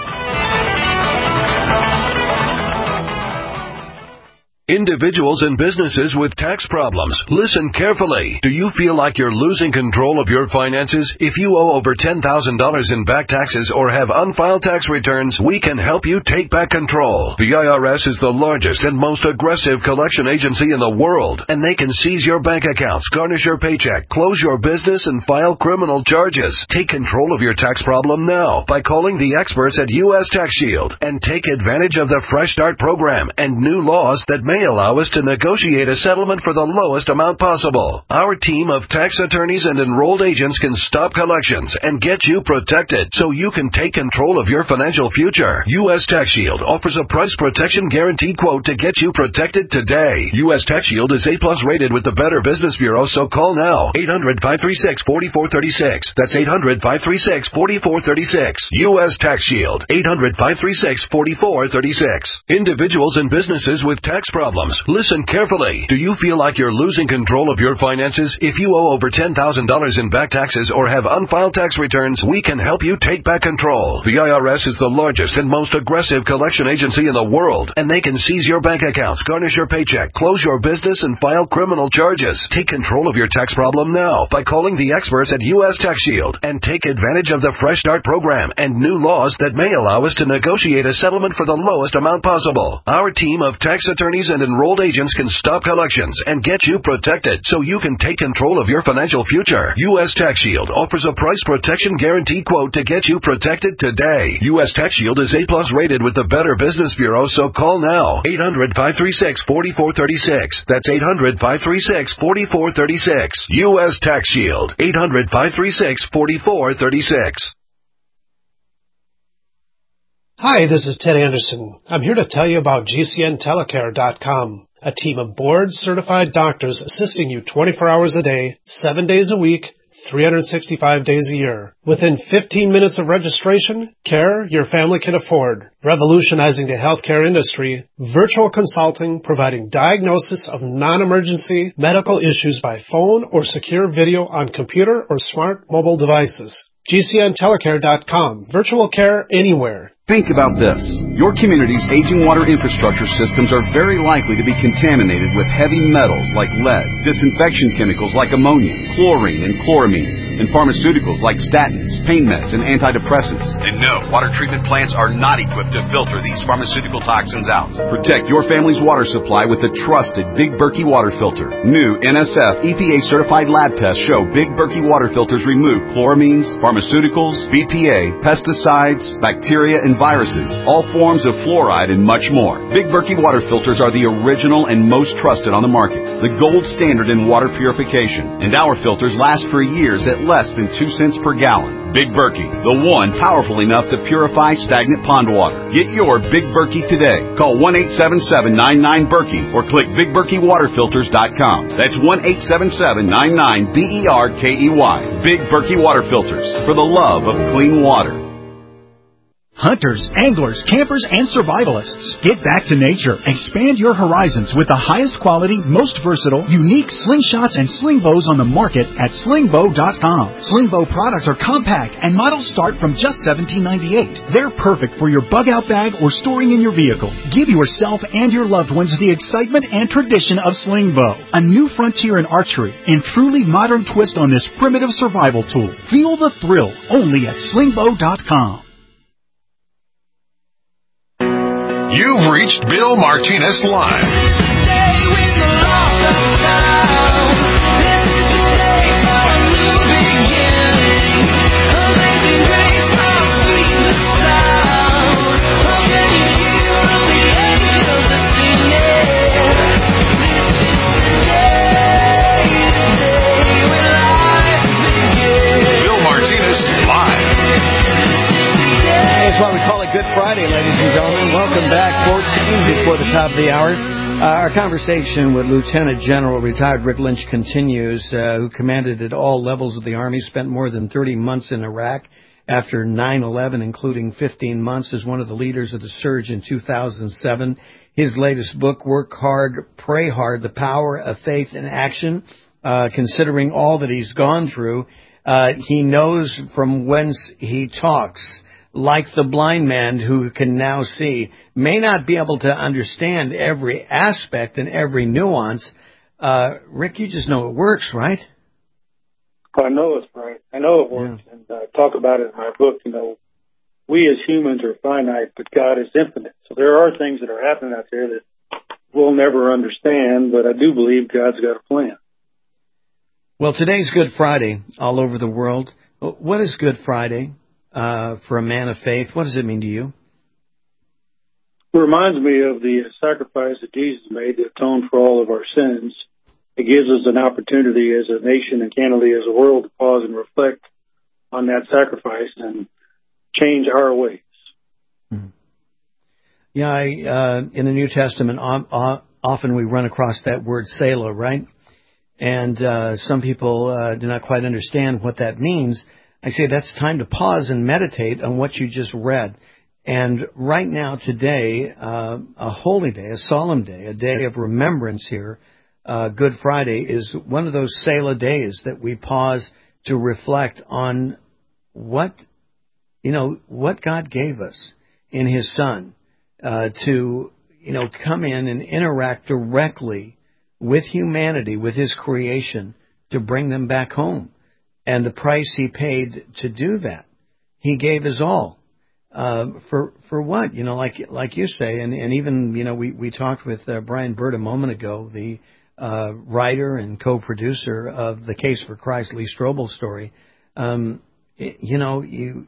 [SPEAKER 14] Individuals and businesses with tax problems, listen carefully. Do you feel like you're losing control of your finances? If you owe over ten thousand dollars in back taxes or have unfiled tax returns, we can help you take back control. The I R S is the largest and most aggressive collection agency in the world, and they can seize your bank accounts, garnish your paycheck, close your business, and file criminal charges. Take control of your tax problem now by calling the experts at U S Tax Shield and take advantage of the Fresh Start program and new laws that may allow us to negotiate a settlement for the lowest amount possible. Our team of tax attorneys and enrolled agents can stop collections and get you protected so you can take control of your financial future. U S Tax Shield offers a price protection guaranteed quote to get you protected today. U S Tax Shield is A plus rated with the Better Business Bureau, so call now. eight hundred, five three six, four four three six. That's eight hundred, five three six, four four three six. U S Tax Shield. eight hundred, five three six, four four three six. Individuals and businesses with tax problems, listen carefully. Do you feel like you're losing control of your finances? If you owe over ten thousand dollars in back taxes or have unfiled tax returns, we can help you take back control. The I R S is the largest and most aggressive collection agency in the world, and they can seize your bank accounts, garnish your paycheck, close your business, and file criminal charges. Take control of your tax problem now by calling the experts at U S Tax Shield and take advantage of the Fresh Start program and new laws that may allow us to negotiate a settlement for the lowest amount possible. Our team of tax attorneys and enrolled agents can stop collections and get you protected so you can take control of your financial future. U S Tax Shield offers a price protection guaranteed quote to get you protected today. U S Tax Shield is A plus rated with the Better Business Bureau, so call now. eight hundred, five three six, four four three six. That's eight hundred, five three six, four four three six. U S Tax Shield. eight hundred, five three six, four four three six.
[SPEAKER 12] Hi, this is Ted Anderson. I'm here to tell you about G C N telecare dot com, a team of board-certified doctors assisting you twenty-four hours a day, seven days a week, three hundred sixty-five days a year. Within fifteen minutes of registration, care your family can afford. Revolutionizing the healthcare industry, virtual consulting providing diagnosis of non-emergency medical issues by phone or secure video on computer or smart mobile devices. G C N telecare dot com. Virtual care anywhere.
[SPEAKER 21] Think about this. Your community's aging water infrastructure systems are very likely to be contaminated with heavy metals like lead, disinfection chemicals like ammonia, chlorine and chloramines, and pharmaceuticals like statins, pain meds, and antidepressants. And no, water treatment plants are not equipped to filter these pharmaceutical toxins out. Protect your family's water supply with the trusted Big Berkey water filter. New N S F E P A certified lab tests show Big Berkey water filters remove chloramines, pharmaceuticals, B P A, pesticides, bacteria, and viruses, all forms of fluoride, and much more. Big Berkey water filters are the original and most trusted on the market, the gold standard in water purification, and our filters last for years at less than two cents per gallon. Big Berkey, the one powerful enough to purify stagnant pond water. Get your Big Berkey today. Call one eight seven seven, nine nine, Berkey or click big berkey water filters dot com. That's one eight seven seven, nine nine, B E R K E Y. Big Berkey water filters, for the love of clean water.
[SPEAKER 22] Hunters, anglers, campers, and survivalists. Get back to nature. Expand your horizons with the highest quality, most versatile, unique slingshots and sling bows on the market at sling bow dot com. Sling bow products are compact and models start from just seventeen ninety-eight. They're perfect for your bug-out bag or storing in your vehicle. Give yourself and your loved ones the excitement and tradition of sling bow. A new frontier in archery and truly modern twist on this primitive survival tool. Feel the thrill only at sling bow dot com.
[SPEAKER 4] You've reached Bill Martinez Live.
[SPEAKER 8] That's why we call it Good Friday, ladies and gentlemen. Welcome back. fourteen before the top of the hour. Uh, our conversation with Lieutenant General retired Rick Lynch continues, uh, who commanded at all levels of the Army, spent more than thirty months in Iraq after nine eleven, including fifteen months as one of the leaders of the surge in two thousand seven. His latest book, Work Hard, Pray Hard, The Power of Faith in Action, uh, considering all that he's gone through, uh, he knows from whence he talks. Like the blind man who can now see, may not be able to understand every aspect and every nuance. Uh, Rick, you just know it works, right?
[SPEAKER 20] I know it's right. I know it works. Yeah. And I uh, talk about it in my book. You know, we as humans are finite, but God is infinite. So there are things that are happening out there that we'll never understand, but I do believe God's got a plan.
[SPEAKER 8] Well, today's Good Friday all over the world. What is Good Friday? Uh, for a man of faith, what does it mean to you?
[SPEAKER 20] It reminds me of the sacrifice that Jesus made to atone for all of our sins. It gives us an opportunity as a nation and candidly as a world to pause and reflect on that sacrifice and change our ways.
[SPEAKER 8] Mm-hmm. Yeah, I, uh, in the New Testament, o- often we run across that word Selah, right? And uh, some people uh, do not quite understand what that means. I say that's time to pause and meditate on what you just read. And right now, today, uh, a holy day, a solemn day, a day of remembrance here, uh, Good Friday, is one of those Selah days that we pause to reflect on what, you know, what God gave us in His Son uh, to, you know, come in and interact directly with humanity, with His creation, to bring them back home. And the price He paid to do that. He gave His all. Uh, for for what? You know, like like you say, and, and even, you know, we, we talked with uh, Brian Bird a moment ago, the uh, writer and co-producer of The Case for Christ, Lee Strobel's story. Um, it, you know, you,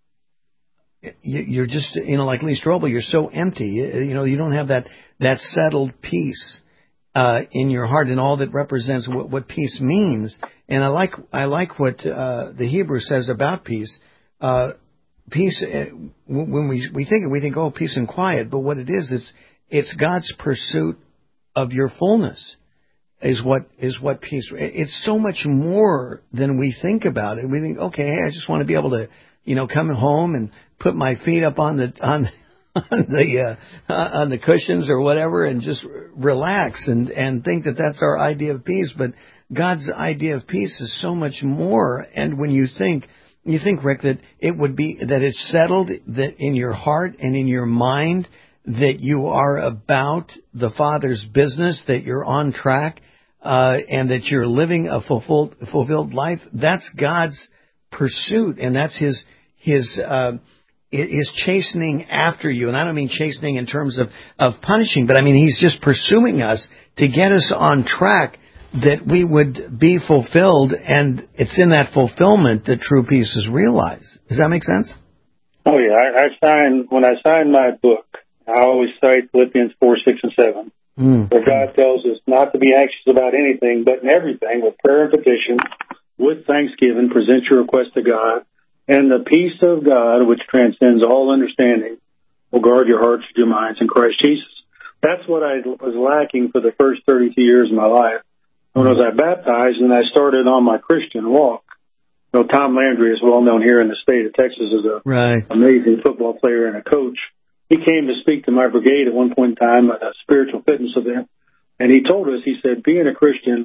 [SPEAKER 8] you you're just, you know, like Lee Strobel, you're so empty. You, you know, you don't have that that settled peace Uh, in your heart, and all that represents what, what peace means. And I like I like what uh, the Hebrew says about peace. Uh, peace, uh, when we we think we think, oh, peace and quiet, but what it is, it's it's God's pursuit of your fullness is what is what peace. It's so much more than we think about it. We think, okay, hey, I just want to be able to, you know, come home and put my feet up on the on. on the uh, on the cushions or whatever, and just relax and and think that that's our idea of peace. But God's idea of peace is so much more. And when you think you think, Rick, that it would be that it's settled that in your heart and in your mind that you are about the Father's business, that you're on track, uh, and that you're living a fulfilled, fulfilled life? That's God's pursuit, and that's His His uh, His chastening after you. And I don't mean chastening in terms of of punishing, but I mean He's just pursuing us to get us on track, that we would be fulfilled, and it's in that fulfillment that true peace is realized. Does that make sense?
[SPEAKER 20] Oh yeah, I, I signed when I signed my book. I always cite Philippians four, six, and seven, mm. where God tells us not to be anxious about anything, but in everything, with prayer and petition, with thanksgiving, present your request to God, and the peace of God, which transcends all understanding, will guard your hearts and your minds in Christ Jesus. That's what I was lacking for the first thirty-two years of my life. When I was baptized and I started on my Christian walk, you know, Tom Landry is well known here in the state of Texas as a
[SPEAKER 8] right.
[SPEAKER 20] amazing football player and a coach. He came to speak to my brigade at one point in time at a spiritual fitness event, and he told us, he said, being a Christian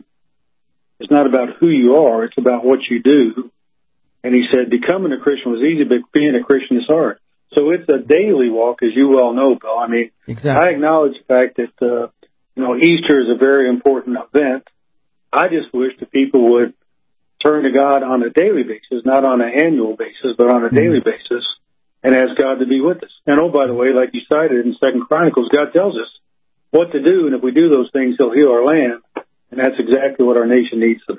[SPEAKER 20] is not about who you are, it's about what you do. And he said, becoming a Christian was easy, but being a Christian is hard. So it's a daily walk, as you well know, Bill. I mean,
[SPEAKER 8] exactly.
[SPEAKER 20] I acknowledge the fact that, uh, you know, Easter is a very important event. I just wish that people would turn to God on a daily basis, not on an annual basis, but on a daily basis, and ask God to be with us. And oh, by the way, like you cited in Second Chronicles, God tells us what to do, and if we do those things, He'll heal our land, and that's exactly what our nation needs today.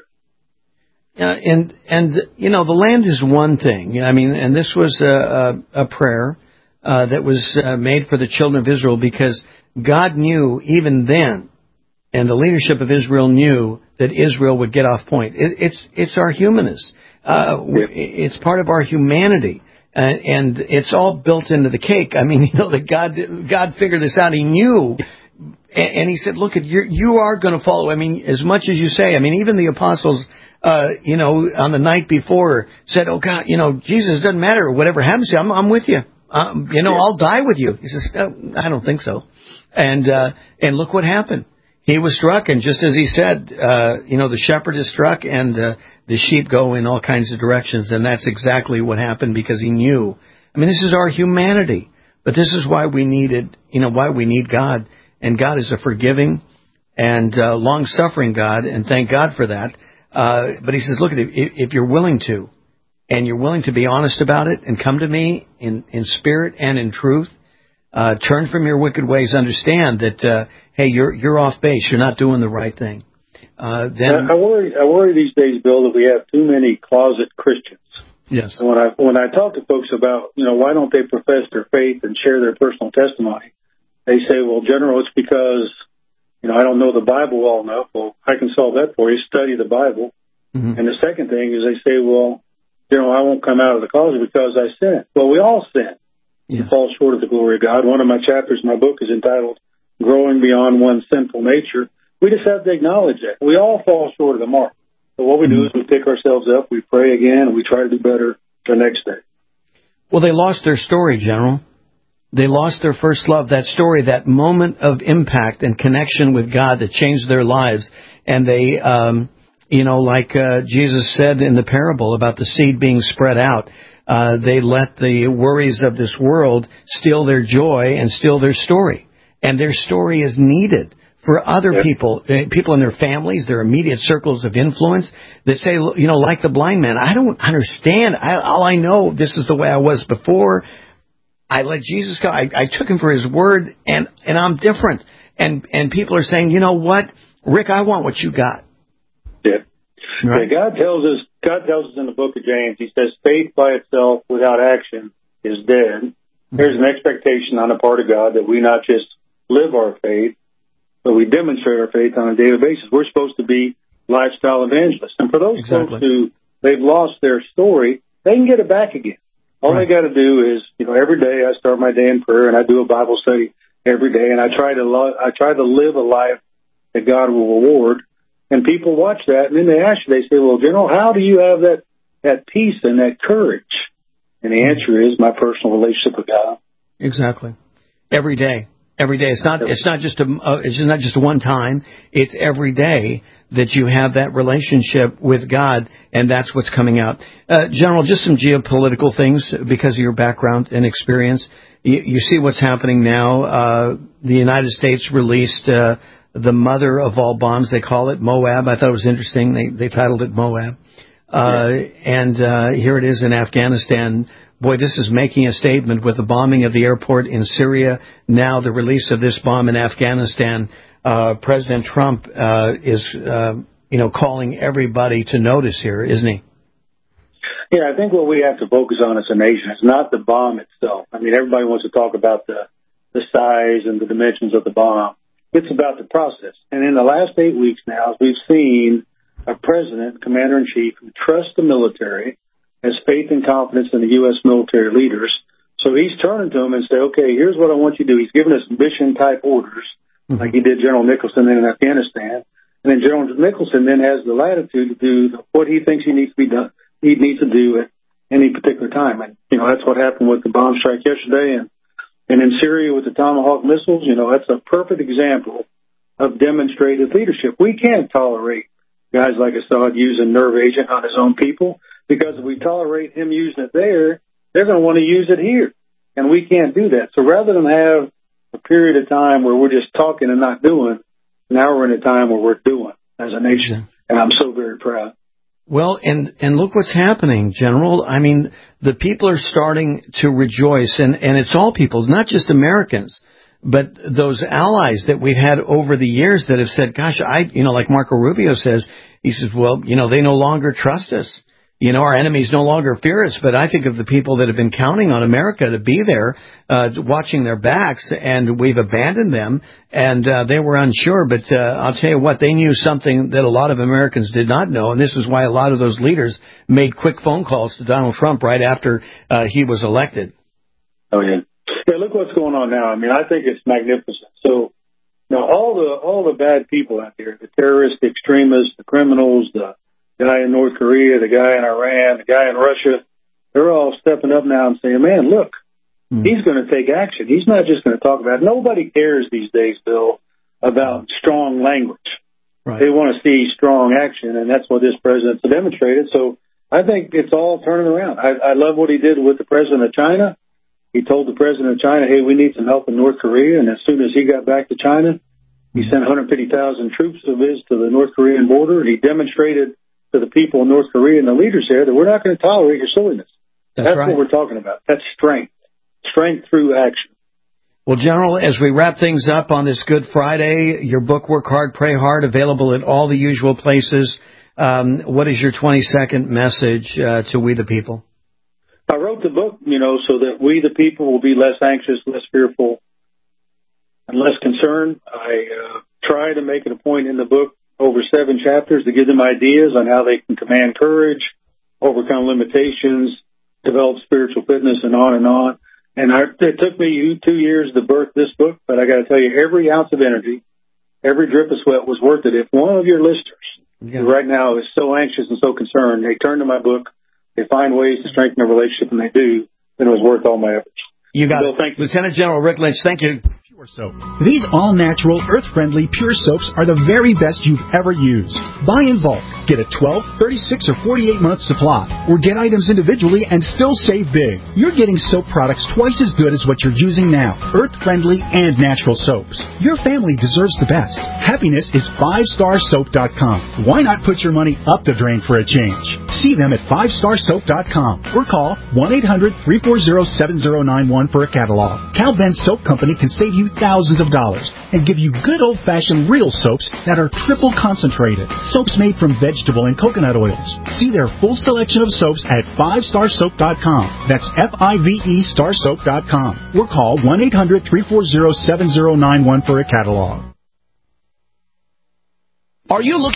[SPEAKER 8] Yeah, and and you know, the land is one thing. I mean, and this was a a, a prayer uh, that was uh, made for the children of Israel, because God knew even then, and the leadership of Israel knew that Israel would get off point. It, it's it's our humanness. Uh, yeah. It's part of our humanity, uh, and it's all built into the cake. I mean, you know, that God God figured this out. He knew, and, and He said, "Look, you you are going to follow." I mean, as much as you say. I mean, even the apostles, uh, you know, on the night before said, "Oh God, you know, Jesus, doesn't matter whatever happens to you. I'm, I'm with you. Um, you know, yeah. I'll die with you." He says, oh, "I don't think so," and uh, and look what happened. He was struck, and just as he said, uh, you know, the shepherd is struck, and uh, the sheep go in all kinds of directions, and that's exactly what happened, because He knew. I mean, this is our humanity, but this is why we needed, you know, why we need God, and God is a forgiving and uh, long-suffering God, and thank God for that. Uh, but He says, look, if, if you're willing to, and you're willing to be honest about it, and come to me in, in spirit and in truth, Uh, turn from your wicked ways. Understand that, uh, hey, you're you're off base. You're not doing the right thing. Uh, then
[SPEAKER 20] I worry. I worry these days, Bill, that we have too many closet Christians.
[SPEAKER 8] Yes.
[SPEAKER 20] And when I when I talk to folks about, you know, why don't they profess their faith and share their personal testimony, they say, well, General, it's because, you know, I don't know the Bible well enough. Well, I can solve that for you. Study the Bible. Mm-hmm. And the second thing is they say, well, General, I won't come out of the closet because I sin. Well, we all sin. Yeah. And fall short of the glory of God. One of my chapters in my book is entitled Growing Beyond One's Sinful Nature. We just have to acknowledge that. We all fall short of the mark. So what we do is we pick ourselves up, we pray again, and we try to do better the next day.
[SPEAKER 8] Well, they lost their story, General. They lost their first love, that story, that moment of impact and connection with God that changed their lives. And they, um, you know, like uh, Jesus said in the parable about the seed being spread out, Uh, they let the worries of this world steal their joy and steal their story. And their story is needed for other yep. people, uh, people in their families, their immediate circles of influence that say, you know, like the blind man, I don't understand. I, all I know, this is the way I was before. I let Jesus go. I, I took Him for His word, and, and I'm different. And, and people are saying, you know what, Rick, I want what you got.
[SPEAKER 20] Yeah. Right. Yeah, God tells us, God tells us in the book of James, He says, faith by itself without action is dead. Mm-hmm. There's an expectation on the part of God that we not just live our faith, but we demonstrate our faith on a daily basis. We're supposed to be lifestyle evangelists. And for those exactly. folks who, they've lost their story, they can get it back again. All right. they got to do is, you know, every day I start my day in prayer, and I do a Bible study every day, and I try to lo- I try to live a life that God will reward. And people watch that, and then they ask you, they say, well, General, how do you have that, that peace and that courage? And the answer is my personal relationship with God.
[SPEAKER 8] Exactly. Every day. Every day. It's not. It's not just a. Uh, it's not just one time. It's every day that you have that relationship with God, and that's what's coming out. Uh, General, just some geopolitical things because of your background and experience. You, you see what's happening now. Uh, the United States released uh, the mother of all bombs. They call it Moab. I thought it was interesting. They they titled it Moab. Uh, and uh, here it is in Afghanistan. Boy, this is making a statement with the bombing of the airport in Syria. Now the release of this bomb in Afghanistan. Uh, President Trump uh, is, uh, you know, calling everybody to notice here, isn't he?
[SPEAKER 20] Yeah, I think what we have to focus on as a nation is not the bomb itself. I mean, everybody wants to talk about the the size and the dimensions of the bomb. It's about the process. And in the last eight weeks now, we've seen a president, commander-in-chief, who trusts the military, has faith and confidence in the U S military leaders. So he's turning to them and say, okay, here's what I want you to do. He's giving us mission-type orders, mm-hmm. like he did General Nicholson in Afghanistan. And then General Nicholson then has the latitude to do what he thinks he needs to be done. He needs to do at any particular time. And, you know, that's what happened with the bomb strike yesterday. And, and in Syria with the Tomahawk missiles, you know, that's a perfect example of demonstrated leadership. We can't tolerate guys like Assad using nerve agent on his own people, because if we tolerate him using it there, they're going to want to use it here. And we can't do that. So rather than have a period of time where we're just talking and not doing, now we're in a time where we're doing as a nation. And I'm so very proud.
[SPEAKER 8] Well, and, and look what's happening, General. I mean, the people are starting to rejoice, and, and it's all people, not just Americans, but those allies that we've had over the years that have said, gosh, I, you know, like Marco Rubio says, he says, well, you know, they no longer trust us. You know, our enemies no longer fear us. But I think of the people that have been counting on America to be there, uh, watching their backs, and we've abandoned them, and uh, they were unsure. But uh, I'll tell you what, they knew something that a lot of Americans did not know, and this is why a lot of those leaders made quick phone calls to Donald Trump right after uh, he was elected.
[SPEAKER 20] Oh, yeah. Yeah, look what's going on now. I mean, I think it's magnificent. So, you know, all the all the bad people out there, the terrorists, the extremists, the criminals, the guy in North Korea, the guy in Iran, the guy in Russia, they're all stepping up now and saying, man, look, mm. he's going to take action. He's not just going to talk about it. Nobody cares these days, Bill, about strong language. Right. They want to see strong action, and that's what this president's demonstrated. So I think it's all turning around. I, I love what he did with the president of China. He told the president of China, hey, we need some help in North Korea. And as soon as he got back to China, he sent one hundred fifty thousand troops of his to the North Korean border, and he demonstrated to the people in North Korea and the leaders there that we're not going to tolerate your silliness. That's, That's right. what we're talking about. That's strength. Strength through action.
[SPEAKER 8] Well, General, as we wrap things up on this Good Friday, your book, Work Hard, Pray Hard, available at all the usual places. Um, what is your twenty-second message uh, to we the people?
[SPEAKER 20] I wrote the book, you know, so that we the people will be less anxious, less fearful, and less concerned. I uh, try to make it a point in the book over seven chapters to give them ideas on how they can command courage, overcome limitations, develop spiritual fitness, and on and on. And I, it took me two years to birth this book, but I got to tell you, every ounce of energy, every drip of sweat was worth it. If one of your listeners yeah. who right now is so anxious and so concerned, they turn to my book, they find ways to strengthen their relationship, and they do, then it was worth all my efforts.
[SPEAKER 8] You got
[SPEAKER 20] Bill,
[SPEAKER 8] it.
[SPEAKER 20] Thank you.
[SPEAKER 8] Lieutenant General Rick Lynch, thank you.
[SPEAKER 22] Pure Soap. These all-natural, earth-friendly Pure Soaps are the very best you've ever used. Buy in bulk. Get a twelve, thirty-six, or forty-eight month supply. Or get items individually and still save big. You're getting soap products twice as good as what you're using now. Earth-friendly and natural soaps. Your family deserves the best. Happiness is five star soap dot com. Why not put your money up the drain for a change? See them at five star soap dot com or call one eight hundred, three four zero, seven zero nine one for a catalog. Cal Ben Soap Company can save you thousands of dollars and give you good old-fashioned real soaps that are triple concentrated. Soaps made from vegetable and coconut oils. See their full selection of soaps at five star soap dot com. That's F I V E star soap dot com. Or call one eight hundred, three four zero, seven zero nine one for a catalog.
[SPEAKER 13] Are you looking